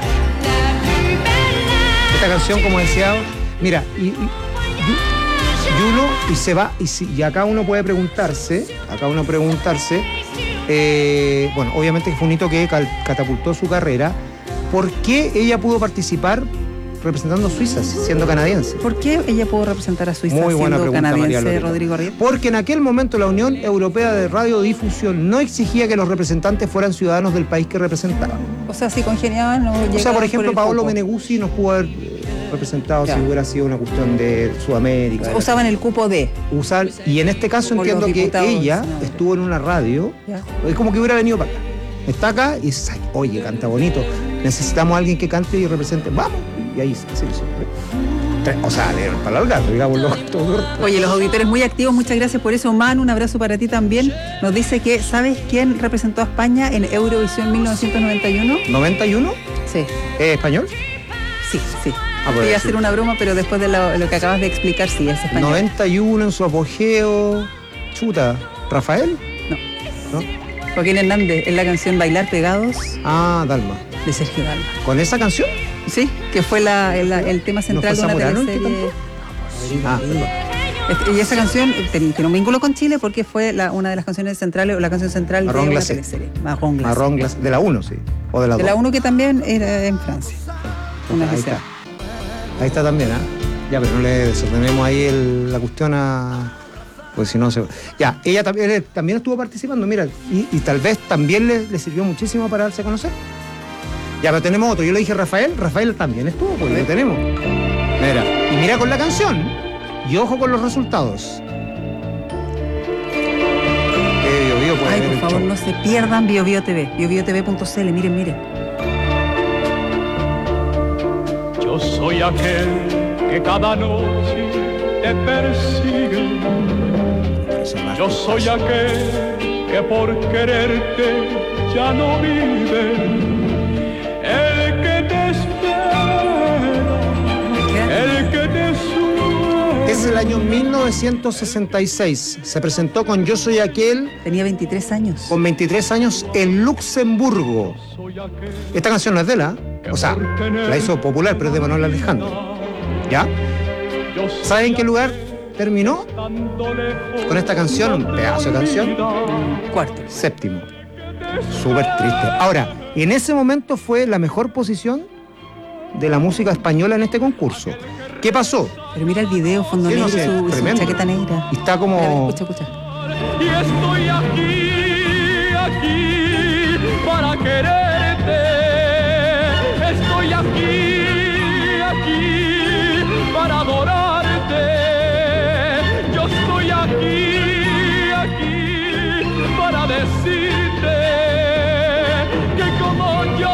Esta canción, como decía, mira, y, y, y uno, y se va, y, si, y acá uno puede preguntarse, acá uno preguntarse, eh, bueno, obviamente fue un hito que cal, catapultó su carrera. ¿Por qué ella pudo participar representando a Suiza, siendo canadiense? ¿Por qué ella pudo representar a Suiza Muy buena siendo pregunta, canadiense, Rodrigo Ariel? Porque en aquel momento la Unión Europea de Radiodifusión no exigía que los representantes fueran ciudadanos del país que representaban. O sea, si congeniaban no llegaban. O sea, por ejemplo, por Paolo cupo. Meneguzzi nos pudo haber representado ya. Si hubiera sido una cuestión de Sudamérica. O sea, usaban el cupo de. Usar, y en este caso entiendo que ella no. estuvo en una radio, ya. Es como que hubiera venido para acá. Está acá y dice, oye, canta bonito, necesitamos a alguien que cante y represente, vamos, y ahí se hizo. O sea, le dieron para largar, digámoslo. Oye, los auditores muy activos, muchas gracias por eso. Manu, un abrazo para ti también. Nos dice que, ¿sabes quién representó a España en Eurovisión mil novecientos noventa y uno? ¿noventa y uno? Sí. ¿Es español? Sí, sí. Ah, Voy a hacer una broma, pero después de lo, lo que acabas de explicar, sí, es español. noventa y uno en su apogeo. Chuta. ¿Rafael? No. ¿No? Joaquín Hernández, en la canción Bailar Pegados. Ah, Dalma. De Sergio Dalma. ¿Con esa canción? Sí, que fue la, el, el tema central ¿No de una teleserie. Ah, perdón. Y esa canción tiene un vínculo con Chile porque fue la, una de las canciones centrales o la canción central Marrón de una Glacé. teleserie. Marrón Glacé. Marrón Glacé. De la uno, sí. O de la dos. De la uno que también era en Francia. Una ahí que está. sea. Ahí está también, ¿ah? ¿eh? Ya, pero no le desordenemos ahí el, la cuestión a... Pues si no se... Ya, ella también, también estuvo participando, mira, y, y tal vez también le, le sirvió muchísimo para darse a conocer. Ya, pero tenemos otro. Yo le dije Rafael, Rafael también estuvo, pues lo tenemos. Mira, y mira con la canción, y ojo con los resultados. Que Bio Bio puede Ay, ver por el favor, show. no se pierdan Bio Bio T V, bio bio t v punto c l, miren, miren. Yo soy aquel que cada noche te persigue. Yo soy aquel que por quererte ya no vive. El que te espera, el que te sueña. Es el año mil novecientos sesenta y seis. Se presentó con Yo Soy Aquel. Tenía veintitrés años. Con veintitrés años en Luxemburgo. Esta canción no es de la, o sea, la hizo popular, pero es de Manuel Alejandro. ¿Ya? ¿Saben en qué lugar terminó con esta canción? Un pedazo de canción. Cuarto. Séptimo. Súper triste. Ahora, en ese momento fue la mejor posición de la música española en este concurso. ¿Qué pasó? Pero mira el video, fondo Sí, no negro, sé, su, su tremendo. chaqueta negra. Y está como... Mira, escucha, escucha. Y estoy aquí, aquí para quererte. Estoy aquí, aquí para adorarte. Yo estoy aquí, aquí para decirte que como yo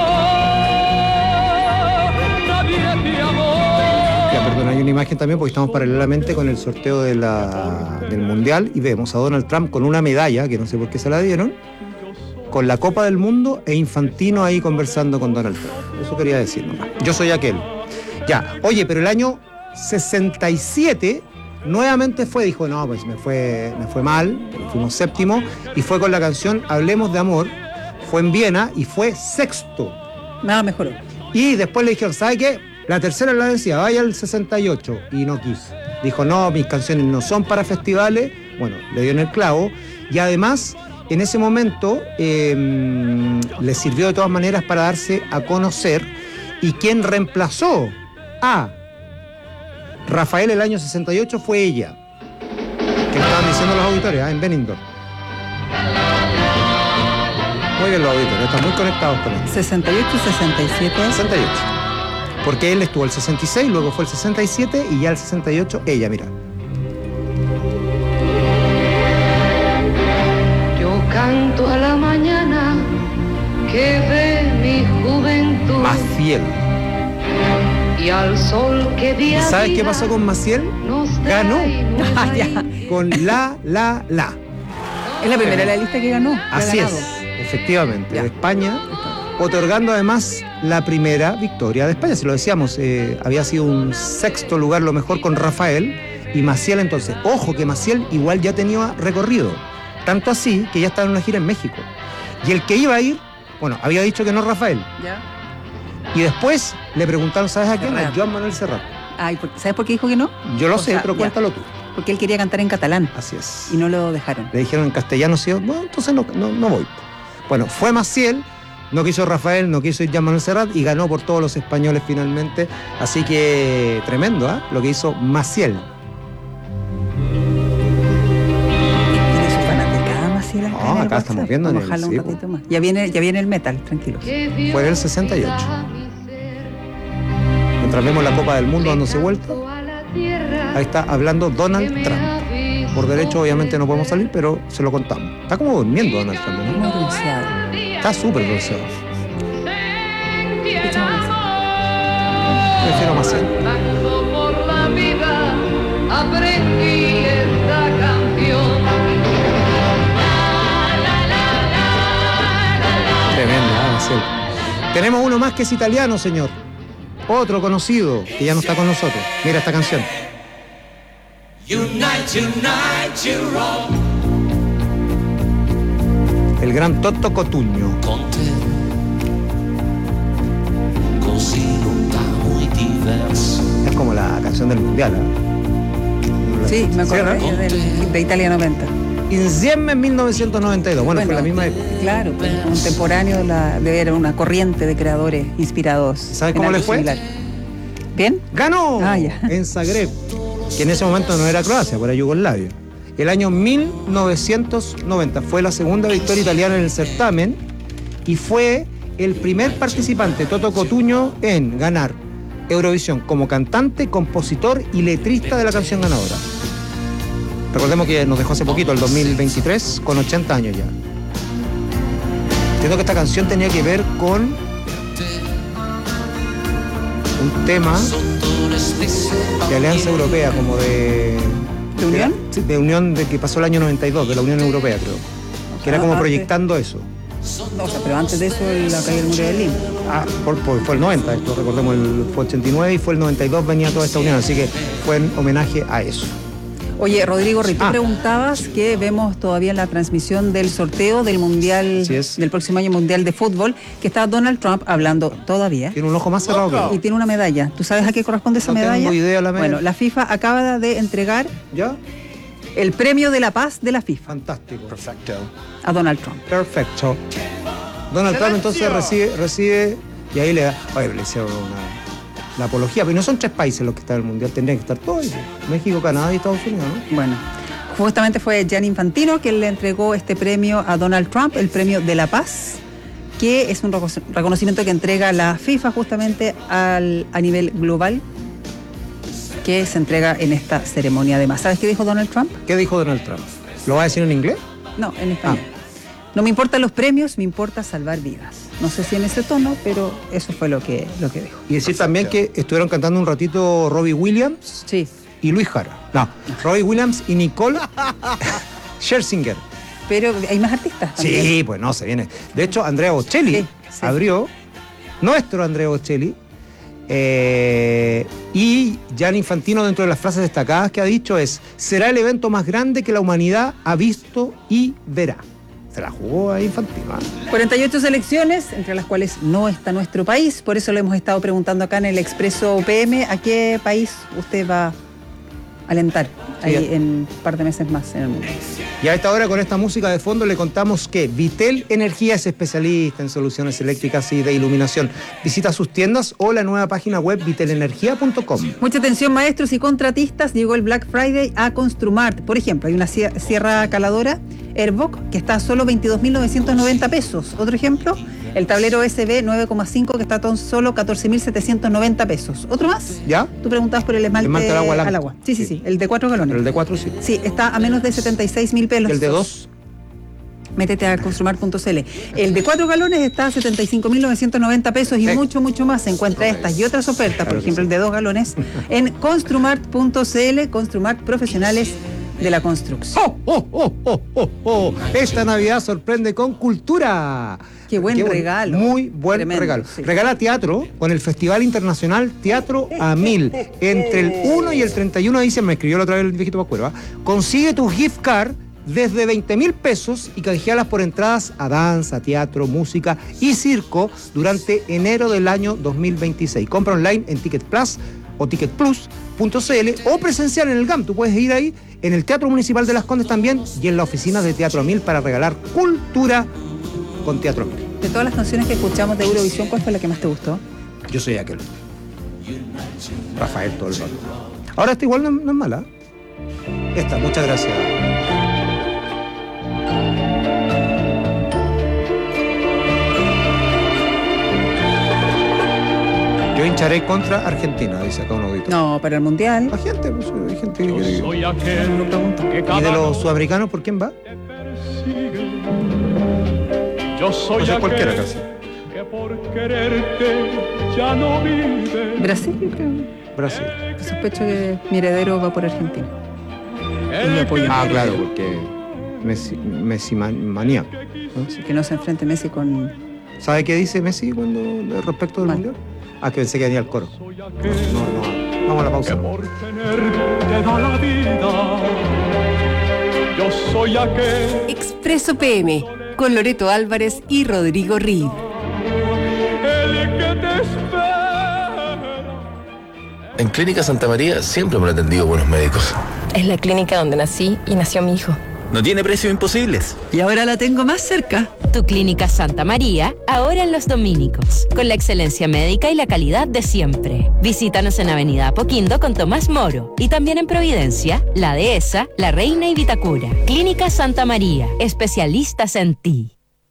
nadie te amó. Ya, perdón, hay una imagen también porque estamos paralelamente con el sorteo de la, del Mundial y vemos a Donald Trump con una medalla, que no sé por qué se la dieron, con la Copa del Mundo e Infantino ahí conversando con Donald Trump. Eso quería decir nomás. Yo soy aquel. Ya, oye, pero el año sesenta y siete nuevamente fue, dijo, no, pues me fue, me fue mal, pero fuimos séptimo, y fue con la canción Hablemos de Amor, fue en Viena y fue sexto. Nada mejoró. Y después le dijeron, ¿sabe qué? La tercera la decía, vaya al sesenta y ocho, y no quiso. Dijo, no, mis canciones no son para festivales. Bueno, le dio en el clavo. Y además, en ese momento, eh, le sirvió de todas maneras para darse a conocer. Y quien reemplazó a Rafael el año sesenta y ocho fue ella. Que le estaban diciendo los auditores, ¿eh? En Benidorm. Muy bien los auditores, están muy conectados con esto. sesenta y ocho y sesenta y siete. sesenta y ocho. Porque él estuvo el sesenta y seis, luego fue el sesenta y siete y ya el sesenta y ocho ella, mira. canto a la mañana que ve mi juventud. Maciel. Y al sol que día ¿Y sabes día qué pasó con Maciel? Ganó. Ah, ya. Con La La La. Es la primera de la lista que ganó. Así es, efectivamente, de España, otorgando además la primera victoria de España. Si lo decíamos, eh, había sido un sexto lugar lo mejor con Rafael y Maciel entonces. Ojo que Maciel igual ya tenía recorrido, tanto así que ya estaba en una gira en México. Y el que iba a ir, bueno, había dicho que no Rafael. Ya. Y después le preguntaron, ¿sabes a quién? Serrat. A Joan Manuel Serrat. Ay, ¿sabes por qué dijo que no? Yo lo O sé, sea, pero ya. cuéntalo tú. Porque él quería cantar en catalán. Así es. Y no lo dejaron. Le dijeron en castellano, sí, bueno, entonces no, no, no voy. Bueno, fue Maciel, no quiso Rafael, no quiso ir Joan Manuel Serrat y ganó por todos los españoles finalmente. Así que tremendo, ¿eh? Lo que hizo Maciel. Tiene su fanaticada Maciel acá. No, en el acá estamos WhatsApp. viendo en Vamos a el- jalarlo sí, un ratito más. Ya viene, ya viene el metal, tranquilos. Fue en el sesenta y ocho. Mientras vemos la Copa del Mundo dándose vuelta, ahí está hablando Donald Trump. Por derecho obviamente no podemos salir, pero se lo contamos. Está como durmiendo Donald Trump, ¿no? Muy bronceado. Está súper bronceado. Prefiero Maciel. Pasando por la vida aprendí esta canción. Tremendo, ¿eh? Maciel. Tenemos uno más que es italiano, señor. Otro conocido que ya no está con nosotros. Mira esta canción. Unite, unite, you're all. El gran Toto Cotugno. Così lontano e diverso. Es como la canción del mundial, ¿eh? Sí, me acuerdo ¿Sí, no? de, de Italia noventa. Insieme en mil novecientos noventa y dos. Bueno, fue la misma época. Claro, pues, contemporáneo de, la, de ver una corriente de creadores inspirados. ¿Sabes en cómo le algo fue? similar. ¿Bien? ¡Ganó! Ah, ya. En Zagreb, que en ese momento no era Croacia, era Yugoslavia. El año mil novecientos noventa fue la segunda victoria italiana en el certamen y fue el primer participante, Toto Cotugno, en ganar Eurovisión como cantante, compositor y letrista de la canción ganadora. Recordemos que nos dejó hace poquito, el dos mil veintitrés, con ochenta años ya. Entiendo que esta canción tenía que ver con un tema de Alianza Europea, como de... ¿De unión? Sí, de unión de que pasó el año noventa y dos, de la Unión Europea, creo. Que era Ah, como antes. proyectando eso. No, o sea, pero antes de eso la caída del muro de Berlín. Ah, por, por- fue el noventa, esto recordemos, el, fue ochenta y nueve y fue el noventa y dos venía toda esta unión, así que fue en homenaje a eso. Oye, Rodrigo, tú Ah. preguntabas que vemos todavía la transmisión del sorteo del Mundial, del próximo año Mundial de Fútbol, que está Donald Trump hablando todavía. Tiene un ojo más cerrado que otro. Y tiene una medalla. ¿Tú sabes a qué corresponde esa No tengo medalla? idea la medalla. Bueno, la FIFA acaba de entregar ¿Ya? el premio de la paz de la FIFA Fantástico. Perfecto. a Donald Trump. Perfecto. Donald Trump entonces recibe, recibe y ahí le da, oye, le hicieron una, la apología, pero no son tres países los que están en el Mundial, tendrían que estar todos, México, Canadá y Estados Unidos, ¿no? Bueno, justamente fue Gianni Infantino quien le entregó este premio a Donald Trump, el premio de la paz, que es un recono- reconocimiento que entrega la FIFA justamente al, a nivel global, que se entrega en esta ceremonia además. ¿Sabes qué dijo Donald Trump? ¿Qué dijo Donald Trump? ¿Lo va a decir en inglés? No, en español. No me importan los premios, me importa salvar vidas. No sé si en ese tono, pero eso fue lo que, lo que dijo. Y decir también que estuvieron cantando un ratito Robbie Williams sí. y Luis Jara. No, Robbie Williams y Nicole Scherzinger. Pero hay más artistas también. Sí, pues no, se viene. De hecho, Andrea Bocelli Sí, sí. abrió, nuestro Andrea Bocelli, eh, y Gianni Infantino, dentro de las frases destacadas que ha dicho, es: será el evento más grande que la humanidad ha visto y verá. Se la jugó a Infantino. ¿eh? cuarenta y ocho selecciones, entre las cuales no está nuestro país. Por eso le hemos estado preguntando acá en el Expreso P M a qué país usted va a alentar ahí Sí. en un par de meses más en el mundo. Y a esta hora, con esta música de fondo, le contamos que Vitel Energía es especialista en soluciones eléctricas y de iluminación. Visita sus tiendas o la nueva página web vitelenergia punto com. Mucha atención, maestros y contratistas. Llegó el Black Friday a Construmart. Por ejemplo, hay una sie- sierra caladora Airboc que está a solo veintidós mil novecientos noventa pesos. Otro ejemplo, el tablero S B nueve coma cinco que está a tan solo catorce mil setecientos noventa pesos. ¿Otro más? ¿Ya? Tú preguntabas por el esmalte, Esmalte al agua blanco. al agua. Sí, sí, sí, el de cuatro galones. Pero el de cuatro sí. Sí, está a menos de setenta y seis mil pesos. ¿El de dos? Métete a construmart punto c l. El de cuatro galones está a setenta y cinco mil novecientos noventa pesos y Eh. mucho, mucho más. Se encuentra estas y otras ofertas, por ejemplo el de dos galones, en construmart punto c l. Construmart, profesionales de la construcción. ¡Oh, oh, oh, oh, oh, oh! Esta Navidad sorprende con cultura. Qué buen Qué regalo. Muy buen Tremendo, regalo. sí. Regala teatro con el Festival Internacional Teatro a Mil. Entre el uno y el treinta y uno de diciembre, me escribió la otra vez el viejito Pascuero, ¿eh? Consigue tu gift card desde veinte mil pesos y canjealas por entradas a danza, teatro, música y circo durante enero del año dos mil veintiséis. Compra online en Ticket Plus o ticket plus punto c l o presencial en el G A M. Tú puedes ir ahí en el Teatro Municipal de Las Condes también y en la oficina de Teatro a Mil para regalar cultura con Teatro a Mil. De todas las canciones que escuchamos de Eurovisión, ¿cuál fue la que más te gustó? Yo soy aquel. Rafael todo el rato. Ahora esta igual no, no es mala. Esta, muchas gracias. Yo hincharé contra Argentina, dice acá un auditor. No, para el Mundial. La gente, pues, hay gente que Yo quiere. soy aquel No pregunto. que ¿Y cada de los noche sudamericanos por quién va? sigue. Yo soy O sea, aquel cualquiera casi. que por quererte ya no vive. Brasil, creo. Brasil. Sospecho que mi heredero va por Argentina. Y lo apoyo. Ah, claro, porque Messi, Messi man- maníaco. ¿no? Así que no se enfrente Messi con... ¿Sabe qué dice Messi cuando respecto del Mal. mundial? Ah, que pensé que venía el coro. No, no, vamos a la pausa. Por tenerte da la vida. Yo soy aquel Expreso P M, con Loreto Álvarez y Rodrigo Reed. el que te espera. En Clínica Santa María siempre me han atendido buenos médicos. Es la clínica donde nací y nació mi hijo. No tiene precios imposibles. Y ahora la tengo más cerca. Tu Clínica Santa María, ahora en Los Dominicos, con la excelencia médica y la calidad de siempre. Visítanos en Avenida Apoquindo con Tomás Moro y también en Providencia, La Dehesa, La Reina y Vitacura. Clínica Santa María, especialistas en ti.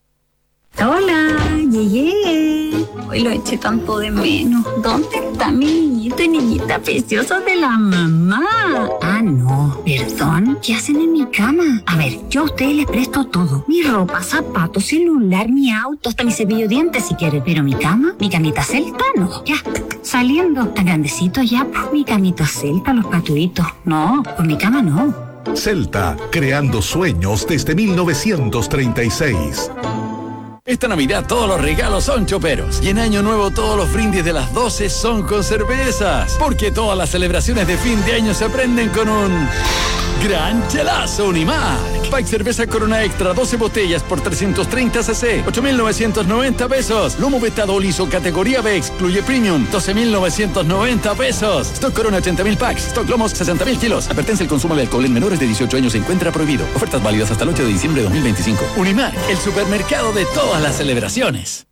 Hola, llegué. Hoy lo eché tanto de menos. ¿Dónde está mi niñito y niñita preciosa de la mamá? Ah, no, perdón. ¿Qué hacen en mi cama? A ver, yo a ustedes les presto todo. Mi ropa, zapatos, celular, mi auto, hasta mi cepillo de dientes si quieren. Pero mi cama, mi camita celta, no. Ya, saliendo. Tan grandecito ya, pues mi camita celta, los paturitos. No, pues mi cama no. Celta, creando sueños desde mil novecientos treinta y seis. Esta Navidad todos los regalos son choperos y en Año Nuevo todos los brindis de las doce son con cervezas. Porque todas las celebraciones de fin de año se prenden con un gran chelazo Unimark. Pack cerveza Corona Extra, doce botellas por trescientos treinta cc, ocho mil novecientos noventa pesos. Lomo vetado liso categoría B, excluye Premium, doce mil novecientos noventa pesos. Stock Corona ochenta mil packs, Stock Lomos sesenta mil kilos. Advertencia: el consumo de alcohol en menores de dieciocho años se encuentra prohibido. Ofertas válidas hasta el ocho de diciembre de dos mil veinticinco. Unimark, el supermercado de todas las celebraciones.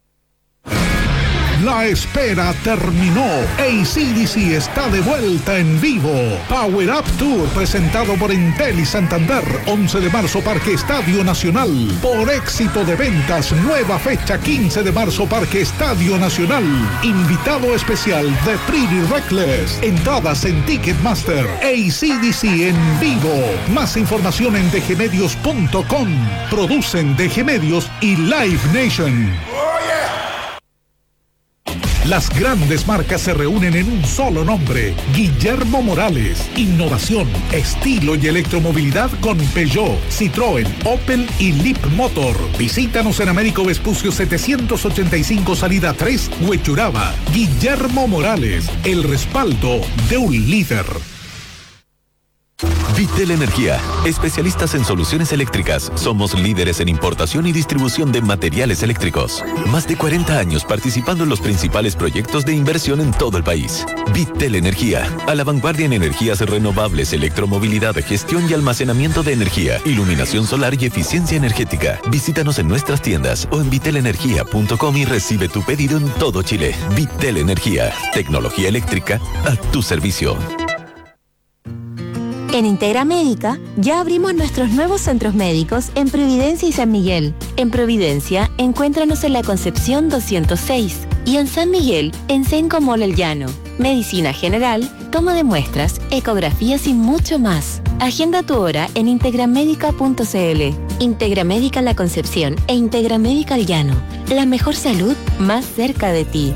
La espera terminó. A C D C está de vuelta en vivo. Power Up Tour presentado por Entel y Santander. once de marzo, Parque Estadio Nacional. Por éxito de ventas, nueva fecha quince de marzo, Parque Estadio Nacional. Invitado especial de Pretty Reckless. Entradas en Ticketmaster. A C D C en vivo. Más información en d g medios punto com. Producen D G Medios y Live Nation. Las grandes marcas se reúnen en un solo nombre. Guillermo Morales. Innovación, estilo y electromovilidad con Peugeot, Citroën, Opel y Leap Motor. Visítanos en Américo Vespucio setecientos ochenta y cinco, salida tres, Huechuraba. Guillermo Morales, el respaldo de un líder. Vitel Energía, especialistas en soluciones eléctricas. Somos líderes en importación y distribución de materiales eléctricos. Más de cuarenta años participando en los principales proyectos de inversión en todo el país. Vitel Energía, a la vanguardia en energías renovables, electromovilidad, gestión y almacenamiento de energía, iluminación solar y eficiencia energética. Visítanos en nuestras tiendas o en vitel energía punto com y recibe tu pedido en todo Chile. Vitel Energía, tecnología eléctrica a tu servicio. En Integra Médica ya abrimos nuestros nuevos centros médicos en Providencia y San Miguel. En Providencia, encuéntranos en la Concepción doscientos seis y en San Miguel, en Senco Mall El Llano. Medicina general, toma de muestras, ecografías y mucho más. Agenda tu hora en integramedica punto c l. Integramedical La Concepción e Integramedical Llano. La mejor salud más cerca de ti.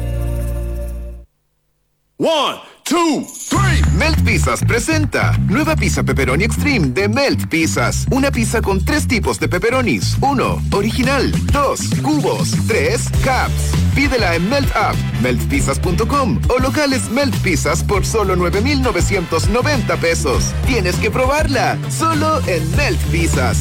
One, two, three. Melt Pizzas presenta nueva pizza pepperoni extreme de Melt Pizzas. Una pizza con tres tipos de pepperonis. Uno, original. Dos, cubos. Tres, caps. Pídela en Melt App, melt pizzas punto com o locales Melt Pizzas por solo nueve mil novecientos noventa pesos. Tienes que probarla, solo en Melt Pizzas.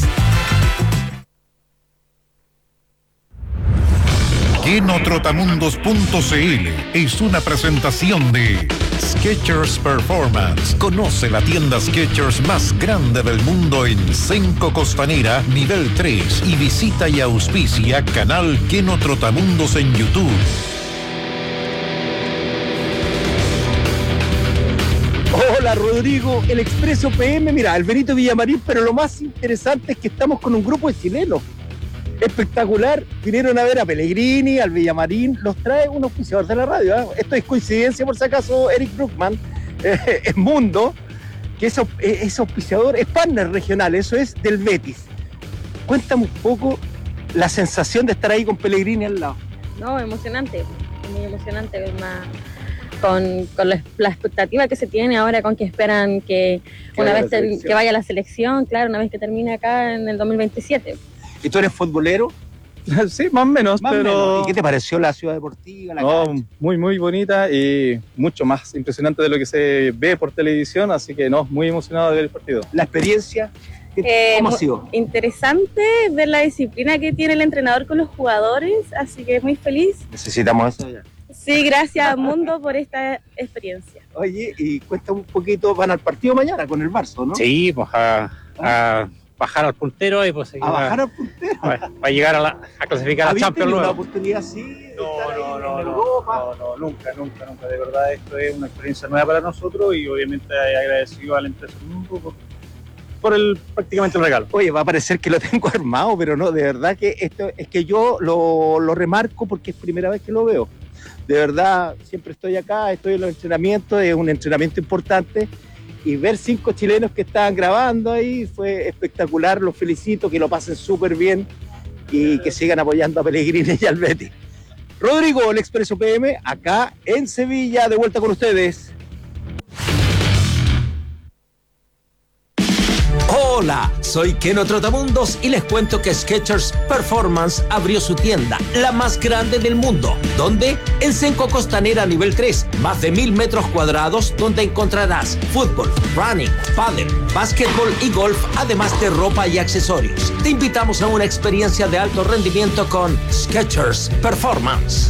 Kenotrotamundos punto c l es una presentación de Skechers Performance. Conoce la tienda Skechers más grande del mundo en Senco Costanera, nivel tres, y visita y auspicia canal Kenotrotamundos en YouTube. Hola Rodrigo, el Expreso P M, mira, el Benito Villamarín, pero lo más interesante es que estamos con un grupo de chilenos. Espectacular, vinieron a ver a Pellegrini, al Villamarín, los trae un auspiciador de la radio, ¿eh? Esto es coincidencia por si acaso, Eric Brookman, eh, es Mundo, que es, es auspiciador, es partner regional, eso es del Betis. Cuéntame un poco la sensación de estar ahí con Pellegrini al lado. No, emocionante, muy emocionante, una, con, con la, la expectativa que se tiene ahora, con que esperan que, que una vez ter, que vaya a la selección, claro, una vez que termine acá en el dos mil veintisiete. ¿Y tú eres futbolero? Sí, más o menos, más pero... Menos. ¿Y qué te pareció la ciudad deportiva? La no, cancha? Muy, muy bonita y mucho más impresionante de lo que se ve por televisión, así que no, muy emocionado de ver el partido. ¿La experiencia? Eh, ¿Cómo ha sido? Interesante ver la disciplina que tiene el entrenador con los jugadores, así que muy feliz. Necesitamos eso ya. Sí, gracias Mundo por esta experiencia. Oye, y cuéntame un poquito, van al partido mañana con el Barça, ¿no? Sí, pues a... a... bajar al puntero y pues a bajar al puntero para, para llegar a, la, a clasificar a la Champions luego. ¿Una oportunidad así? No, no, no, no, no, no, nunca, nunca, nunca. De verdad esto es una experiencia nueva para nosotros y obviamente agradecido a la empresa Mundo por, por el prácticamente el regalo. Oye, va a parecer que lo tengo armado, pero no, de verdad que esto es que yo lo, lo remarco porque es primera vez que lo veo. De verdad, siempre estoy acá, estoy en los entrenamientos, es un entrenamiento importante. Y ver cinco chilenos que estaban grabando ahí fue espectacular, los felicito, que lo pasen súper bien y que sigan apoyando a Pellegrini y al Betis. Rodrigo, el Expreso P M, acá en Sevilla, de vuelta con ustedes. Hola, soy Keno Trotamundos y les cuento que Skechers Performance abrió su tienda, la más grande del mundo. ¿Dónde? En Senco Costanera nivel tres, más de mil metros cuadrados donde encontrarás fútbol, running, pádel, básquetbol y golf, además de ropa y accesorios. Te invitamos a una experiencia de alto rendimiento con Skechers Performance.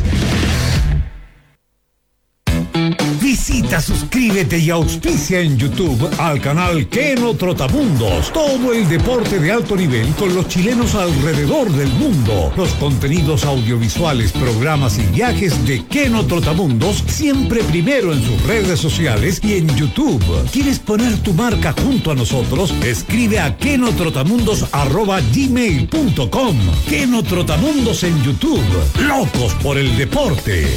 Visita, suscríbete y auspicia en YouTube al canal Keno Trotamundos. Todo el deporte de alto nivel con los chilenos alrededor del mundo. Los contenidos audiovisuales, programas y viajes de Keno Trotamundos siempre primero en sus redes sociales y en YouTube. ¿Quieres poner tu marca junto a nosotros? Escribe a kenotrotamundos arroba gmail punto com. Keno Trotamundos en YouTube. Locos por el deporte.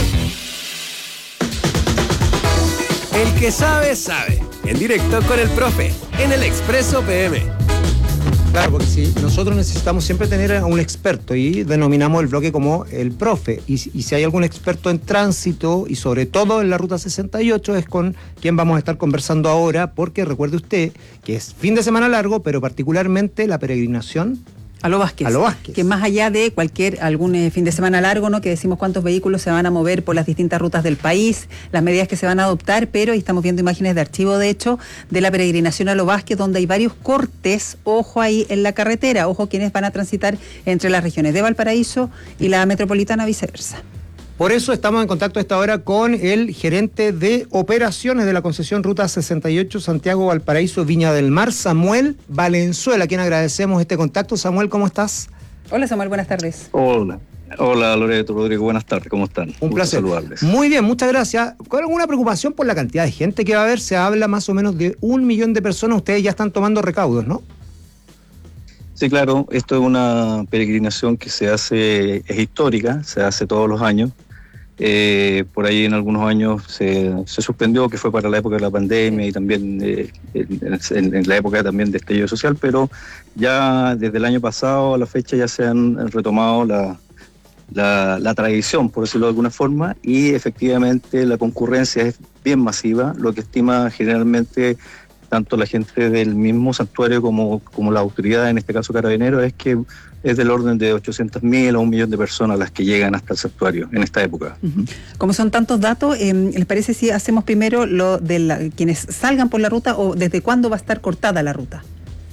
El que sabe, sabe. En directo con el profe, en el Expreso P M. Claro, porque si nosotros necesitamos siempre tener a un experto y denominamos el bloque como el profe. Y, y si hay algún experto en tránsito y sobre todo en la ruta sesenta y ocho es con quien vamos a estar conversando ahora, porque recuerde usted que es fin de semana largo, pero particularmente la peregrinación A lo Vázquez. A lo Vázquez. Que más allá de cualquier, algún eh, fin de semana largo, ¿no? Que decimos cuántos vehículos se van a mover por las distintas rutas del país, las medidas que se van a adoptar, pero ahí estamos viendo imágenes de archivo, de hecho, de la peregrinación a lo Vázquez, donde hay varios cortes, ojo ahí en la carretera, ojo quienes van a transitar entre las regiones de Valparaíso y la metropolitana viceversa. Por eso estamos en contacto a esta hora con el gerente de operaciones de la concesión Ruta sesenta y ocho Santiago Valparaíso Viña del Mar, Samuel Valenzuela, a quien agradecemos este contacto. Samuel, ¿cómo estás? Hola Samuel, buenas tardes. Hola. Hola Loreto, Rodrigo, buenas tardes, ¿cómo están? Un placer. Saludarles. Muy bien, muchas gracias. ¿Con alguna preocupación por la cantidad de gente que va a haber? Se habla más o menos de un millón de personas, ustedes ya están tomando recaudos, ¿no? Sí, claro, esto es una peregrinación que se hace, es histórica, se hace todos los años. Eh, por ahí en algunos años se, se suspendió, que fue para la época de la pandemia y también eh, en, en, en la época también de estallido social, pero ya desde el año pasado a la fecha ya se han retomado la, la, la tradición, por decirlo de alguna forma, y efectivamente la concurrencia es bien masiva, lo que estima generalmente tanto la gente del mismo santuario como, como la autoridad, en este caso Carabineros, es que es del orden de ochocientas mil a un millón de personas las que llegan hasta el santuario en esta época. Uh-huh. Como son tantos datos, eh, ¿les parece si hacemos primero lo de la, quienes salgan por la ruta o desde cuándo va a estar cortada la ruta?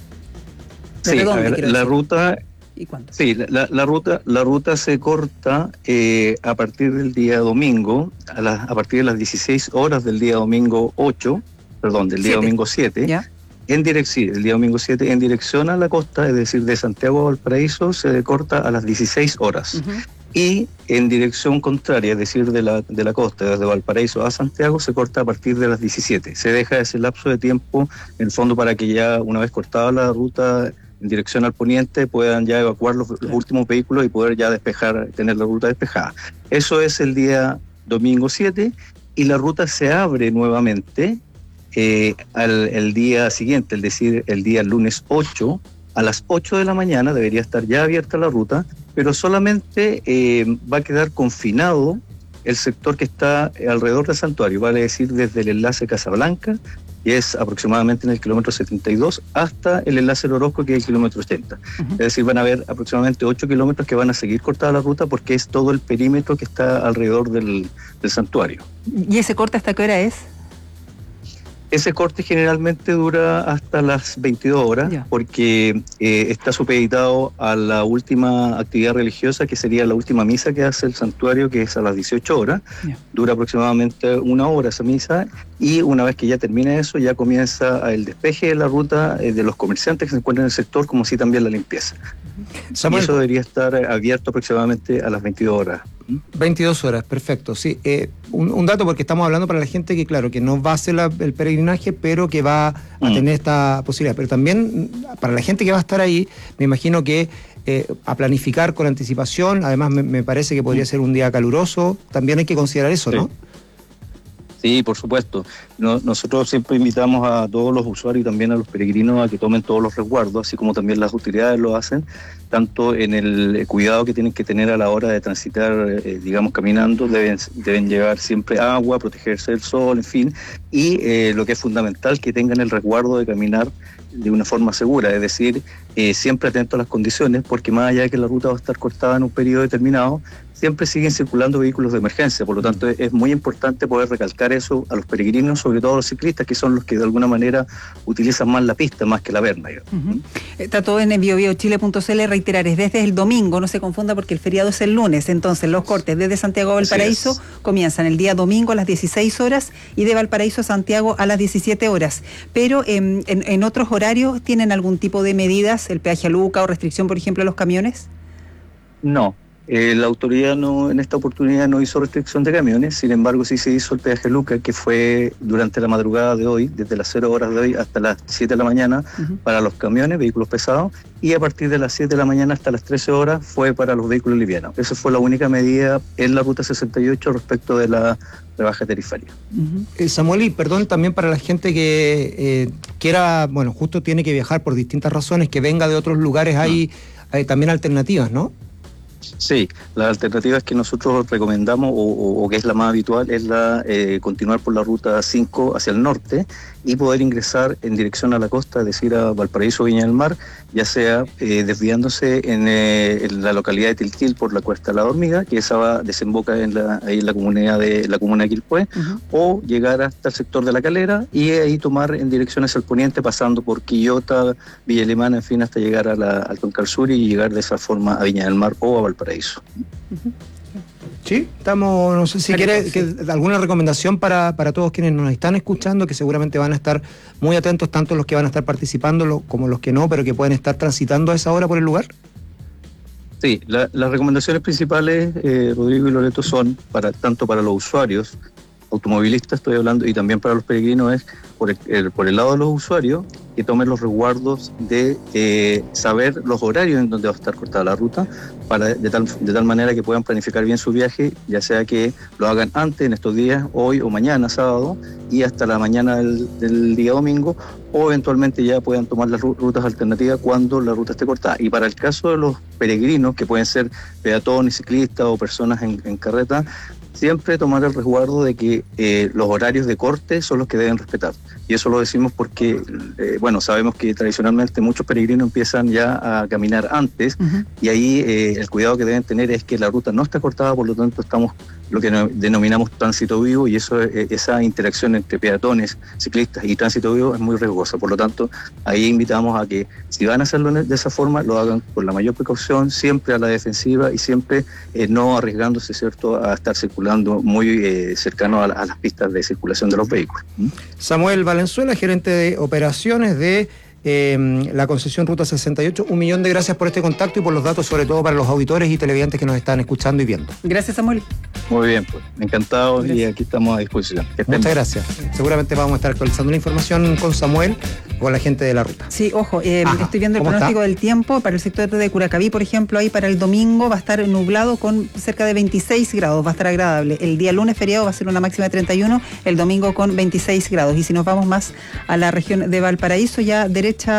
Sí, dónde, a ver, la decir? ruta... ¿Y cuándo? Sí, la, la, ruta, la ruta se corta eh, a partir del día domingo, a, la, a partir de las dieciséis horas del día domingo ocho, perdón, del día siete. domingo siete, ¿Ya? en dirección, el día domingo siete, en dirección a la costa, es decir, de Santiago a Valparaíso, se corta a las dieciséis horas. Uh-huh. Y en dirección contraria, es decir, de la, de la costa, desde Valparaíso a Santiago, se corta a partir de las diecisiete. Se deja ese lapso de tiempo, en el fondo, para que ya, una vez cortada la ruta en dirección al poniente, puedan ya evacuar los, los últimos vehículos y poder ya despejar, tener la ruta despejada. Eso es el día domingo siete, y la ruta se abre nuevamente Eh, al el día siguiente, es decir, el día lunes ocho, a las ocho de la mañana debería estar ya abierta la ruta, pero solamente eh, va a quedar confinado el sector que está alrededor del santuario, vale decir, desde el enlace Casablanca, que es aproximadamente en el kilómetro setenta y dos, hasta el enlace El Orozco, que es el kilómetro ochenta. Uh-huh. Es decir, van a haber aproximadamente ocho kilómetros que van a seguir cortada la ruta, porque es todo el perímetro que está alrededor del, del santuario. ¿Y ese corte hasta qué hora es? Ese corte generalmente dura hasta las veintidós horas, yeah. porque eh, está supeditado a la última actividad religiosa, que sería la última misa que hace el santuario, que es a las dieciocho horas. Yeah. Dura aproximadamente una hora esa misa, y una vez que ya termina eso, ya comienza el despeje de la ruta eh, de los comerciantes que se encuentran en el sector, como así también la limpieza. Samuel, y eso debería estar abierto aproximadamente a las veintidós horas. veintidós horas, perfecto. Sí, eh, un, un dato, porque estamos hablando para la gente que, claro, que no va a hacer la, el peregrinaje, pero que va a mm. tener esta posibilidad. Pero también para la gente que va a estar ahí, me imagino que eh, a planificar con anticipación, además me, me parece que podría mm. ser un día caluroso, también hay que considerar eso, sí. ¿no? Sí, por supuesto. No, nosotros siempre invitamos a todos los usuarios y también a los peregrinos a que tomen todos los resguardos, así como también las autoridades lo hacen, tanto en el cuidado que tienen que tener a la hora de transitar, eh, digamos, caminando. Deben, deben llevar siempre agua, protegerse del sol, en fin, y eh, lo que es fundamental, que tengan el resguardo de caminar de una forma segura, es decir, eh, siempre atento a las condiciones, porque más allá de que la ruta va a estar cortada en un periodo determinado, siempre siguen circulando vehículos de emergencia. Por lo tanto, es muy importante poder recalcar eso a los peregrinos, sobre todo a los ciclistas, que son los que de alguna manera utilizan más la pista, más que la verna. Uh-huh. Está todo en bio bio chile punto c l. Reiterar, es desde el domingo, no se confunda porque el feriado es el lunes. Entonces, los cortes desde Santiago a Valparaíso comienzan el día domingo a las dieciséis horas y de Valparaíso a Santiago a las diecisiete horas. Pero en, en, en otros horarios, ¿tienen algún tipo de medidas, el peaje a Luca o restricción, por ejemplo, a los camiones? No. Eh, la autoridad no, en esta oportunidad no hizo restricción de camiones, sin embargo sí se hizo el peaje Luca, que fue durante la madrugada de hoy, desde las cero horas de hoy hasta las siete de la mañana, uh-huh. para los camiones, vehículos pesados, y a partir de las siete de la mañana hasta las trece horas fue para los vehículos livianos. Esa fue la única medida en la ruta sesenta y ocho respecto de la rebaja tarifaria. Uh-huh. eh, Samuel, y perdón también para la gente que eh, quiera, bueno, justo tiene que viajar por distintas razones, que venga de otros lugares, hay, uh-huh. hay también alternativas, ¿no? Sí, las alternativas que nosotros recomendamos, o, o, o que es la más habitual, es la eh, continuar por la ruta cinco hacia el norte y poder ingresar en dirección a la costa, es decir, a Valparaíso, Viña del Mar, ya sea eh, desviándose en, eh, en la localidad de Tilquil por la Cuesta de la Hormiga, que esa va, desemboca en la, ahí en la comunidad de la comuna de Quilpué, uh-huh. o llegar hasta el sector de La Calera y ahí tomar en dirección hacia el poniente, pasando por Quillota, Villa Alemana, en fin, hasta llegar a la, al Toncal Sur y llegar de esa forma a Viña del Mar o a Valparaíso. Uh-huh. Sí, estamos, no sé si quiere que, alguna recomendación para, para todos quienes nos están escuchando, que seguramente van a estar muy atentos, tanto los que van a estar participando lo, como los que no, pero que pueden estar transitando a esa hora por el lugar. Sí, la, las recomendaciones principales, eh, Rodrigo y Loreto, son para tanto para los usuarios automovilistas, estoy hablando, y también para los peregrinos, es por el, el, por el lado de los usuarios, que tomen los resguardos de eh, saber los horarios en donde va a estar cortada la ruta, para, de, tal, de tal manera que puedan planificar bien su viaje, ya sea que lo hagan antes, en estos días, hoy o mañana, sábado, y hasta la mañana del, del día domingo, o eventualmente ya puedan tomar las rutas alternativas cuando la ruta esté cortada. Y para el caso de los peregrinos, que pueden ser peatones, ciclistas o personas en, en carreta, siempre tomar el resguardo de que eh, los horarios de corte son los que deben respetar. Y eso lo decimos porque, eh, bueno, sabemos que tradicionalmente muchos peregrinos empiezan ya a caminar antes, uh-huh. y ahí eh, el cuidado que deben tener es que la ruta no está cortada, por lo tanto estamos lo que no, denominamos tránsito vivo, y eso eh, esa interacción entre peatones, ciclistas y tránsito vivo es muy riesgosa. Por lo tanto, ahí invitamos a que si van a hacerlo de esa forma, lo hagan con la mayor precaución, siempre a la defensiva y siempre eh, no arriesgándose, ¿cierto?, a estar circulando muy eh, cercano a, a las pistas de circulación de los vehículos. ¿Mm? Samuel Valenzuela, gerente de operaciones de eh, la concesión Ruta sesenta y ocho, un millón de gracias por este contacto y por los datos, sobre todo para los auditores y televidentes que nos están escuchando y viendo. Gracias, Samuel. Muy bien, pues encantado, gracias. Y aquí estamos a disposición. Muchas gracias. Seguramente vamos a estar actualizando la información con Samuel o con la gente de la ruta. Sí, ojo, eh, estoy viendo el pronóstico está? del tiempo para el sector de Curacaví, por ejemplo, ahí para el domingo va a estar nublado con cerca de veintiséis grados, va a estar agradable. El día lunes feriado va a ser una máxima de treinta y uno, el domingo con veintiséis grados. Y si nos vamos más a la región de Valparaíso, ya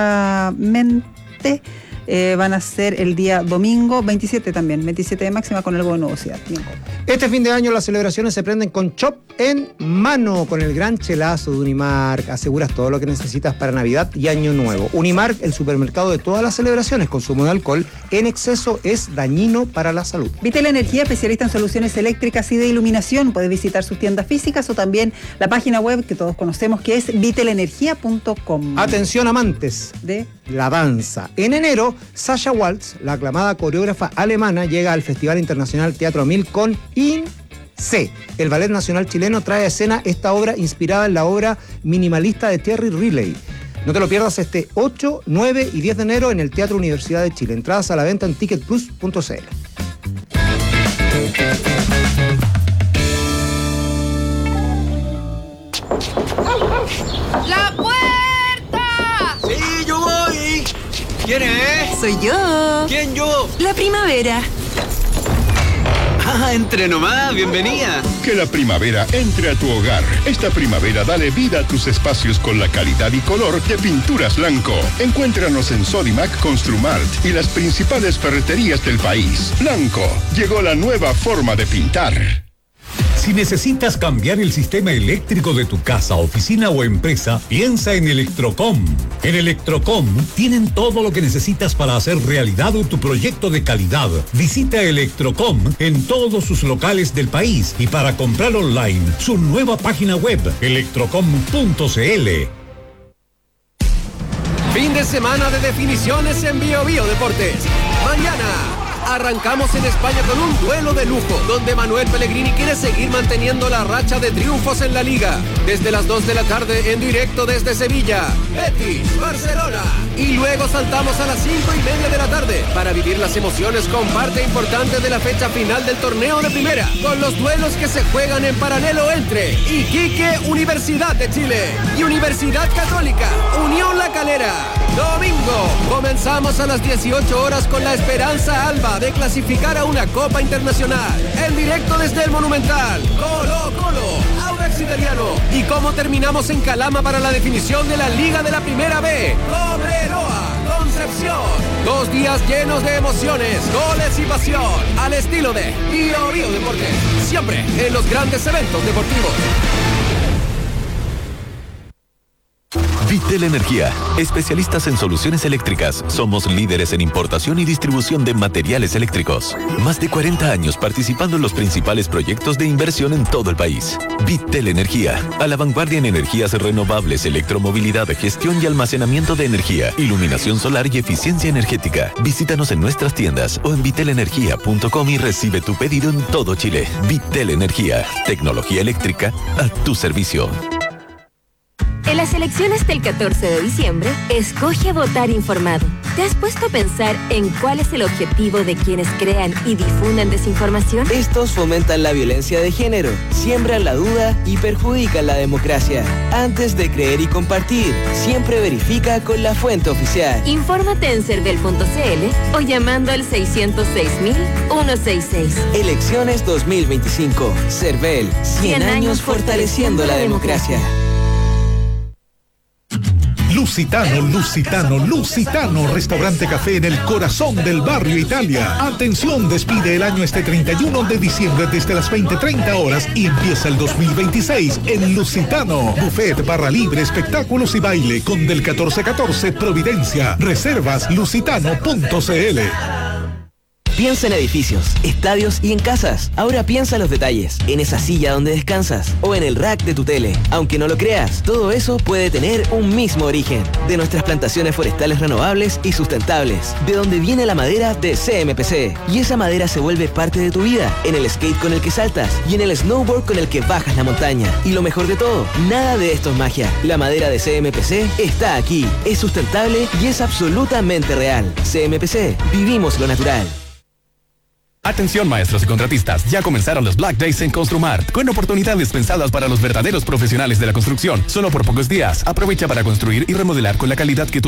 derechamente Eh, van a ser el día domingo veintisiete también, veintisiete de máxima con algo de nubosidad. Bien. Este fin de año las celebraciones se prenden con Chop en mano, con el gran chelazo de Unimark. Aseguras todo lo que necesitas para Navidad y Año Nuevo. Unimark, el supermercado de todas las celebraciones. Consumo de alcohol en exceso es dañino para la salud. Vitel Energía, especialista en soluciones eléctricas y de iluminación. Puedes visitar sus tiendas físicas o también la página web que todos conocemos, que es vitel energía punto com. Atención, amantes de la danza. En enero, Sasha Waltz, la aclamada coreógrafa alemana, llega al Festival Internacional Teatro Mil con In C. El Ballet Nacional Chileno trae a escena esta obra inspirada en la obra minimalista de Thierry Riley. No te lo pierdas este ocho, nueve y diez de enero en el Teatro Universidad de Chile. Entradas a la venta en ticket plus punto c l. ¡La puerta! ¡Sí, yo voy! ¿Quién es? Soy yo. ¿Quién yo? La primavera. Ah, entre nomás, bienvenida. Que la primavera entre a tu hogar. Esta primavera dale vida a tus espacios con la calidad y color de Pinturas Blanco. Encuéntranos en Sodimac, Construmart y las principales ferreterías del país. Blanco, llegó la nueva forma de pintar. Si necesitas cambiar el sistema eléctrico de tu casa, oficina o empresa, piensa en Electrocom. En Electrocom tienen todo lo que necesitas para hacer realidad tu proyecto de calidad. Visita Electrocom en todos sus locales del país y para comprar online, su nueva página web, electrocom punto c l. Fin de semana de definiciones en Bio Bio Deportes. Mañana arrancamos en España con un duelo de lujo, donde Manuel Pellegrini quiere seguir manteniendo la racha de triunfos en la Liga. Desde las dos de la tarde, en directo desde Sevilla, Betis, Barcelona. Y luego saltamos a las cinco y media de la tarde para vivir las emociones con parte importante de la fecha final del torneo de primera, con los duelos que se juegan en paralelo entre Iquique, Universidad de Chile, y Universidad Católica, Unión La Calera. Domingo, comenzamos a las dieciocho horas con la esperanza alba de clasificar a una Copa Internacional. En directo desde el Monumental, Colo Colo, Audax Italiano. Y cómo terminamos en Calama para la definición de la Liga de la Primera B. Cobreloa, Concepción. Dos días llenos de emociones, goles y pasión. Al estilo de Bio Bio Deportes. Siempre en los grandes eventos deportivos. Vitel Energía, especialistas en soluciones eléctricas. Somos líderes en importación y distribución de materiales eléctricos. Más de cuarenta años participando en los principales proyectos de inversión en todo el país. Vitel Energía, a la vanguardia en energías renovables, electromovilidad, gestión y almacenamiento de energía, iluminación solar y eficiencia energética. Visítanos en nuestras tiendas o en vitel energía punto com y recibe tu pedido en todo Chile. Vitel Energía, tecnología eléctrica a tu servicio. En las elecciones del catorce de diciembre, escoge votar informado. ¿Te has puesto a pensar en cuál es el objetivo de quienes crean y difunden desinformación? Estos fomentan la violencia de género, siembran la duda y perjudican la democracia. Antes de creer y compartir, siempre verifica con la fuente oficial. Infórmate en cervel punto c l o llamando al seiscientos seis mil ciento sesenta y seis. Elecciones dos mil veinticinco. Cervel, cien años fortaleciendo la democracia. Lusitano, Lusitano, Lusitano, restaurante café en el corazón del barrio Italia. Atención, despide el año este treinta y uno de diciembre desde las veinte treinta horas y empieza el dos mil veintiséis en Lusitano. Buffet, barra libre, espectáculos y baile con del catorce catorce Providencia. Reservas lusitano punto c l. Piensa en edificios, estadios y en casas. Ahora piensa en los detalles, en esa silla donde descansas o en el rack de tu tele. Aunque no lo creas, todo eso puede tener un mismo origen. De nuestras plantaciones forestales renovables y sustentables. De donde viene la madera de C M P C. Y esa madera se vuelve parte de tu vida. En el skate con el que saltas y en el snowboard con el que bajas la montaña. Y lo mejor de todo, nada de esto es magia. La madera de C M P C está aquí. Es sustentable y es absolutamente real. C M P C, vivimos lo natural. Atención maestros y contratistas, ya comenzaron los Black Days en Construmart, con oportunidades pensadas para los verdaderos profesionales de la construcción. Solo por pocos días, aprovecha para construir y remodelar con la calidad que tú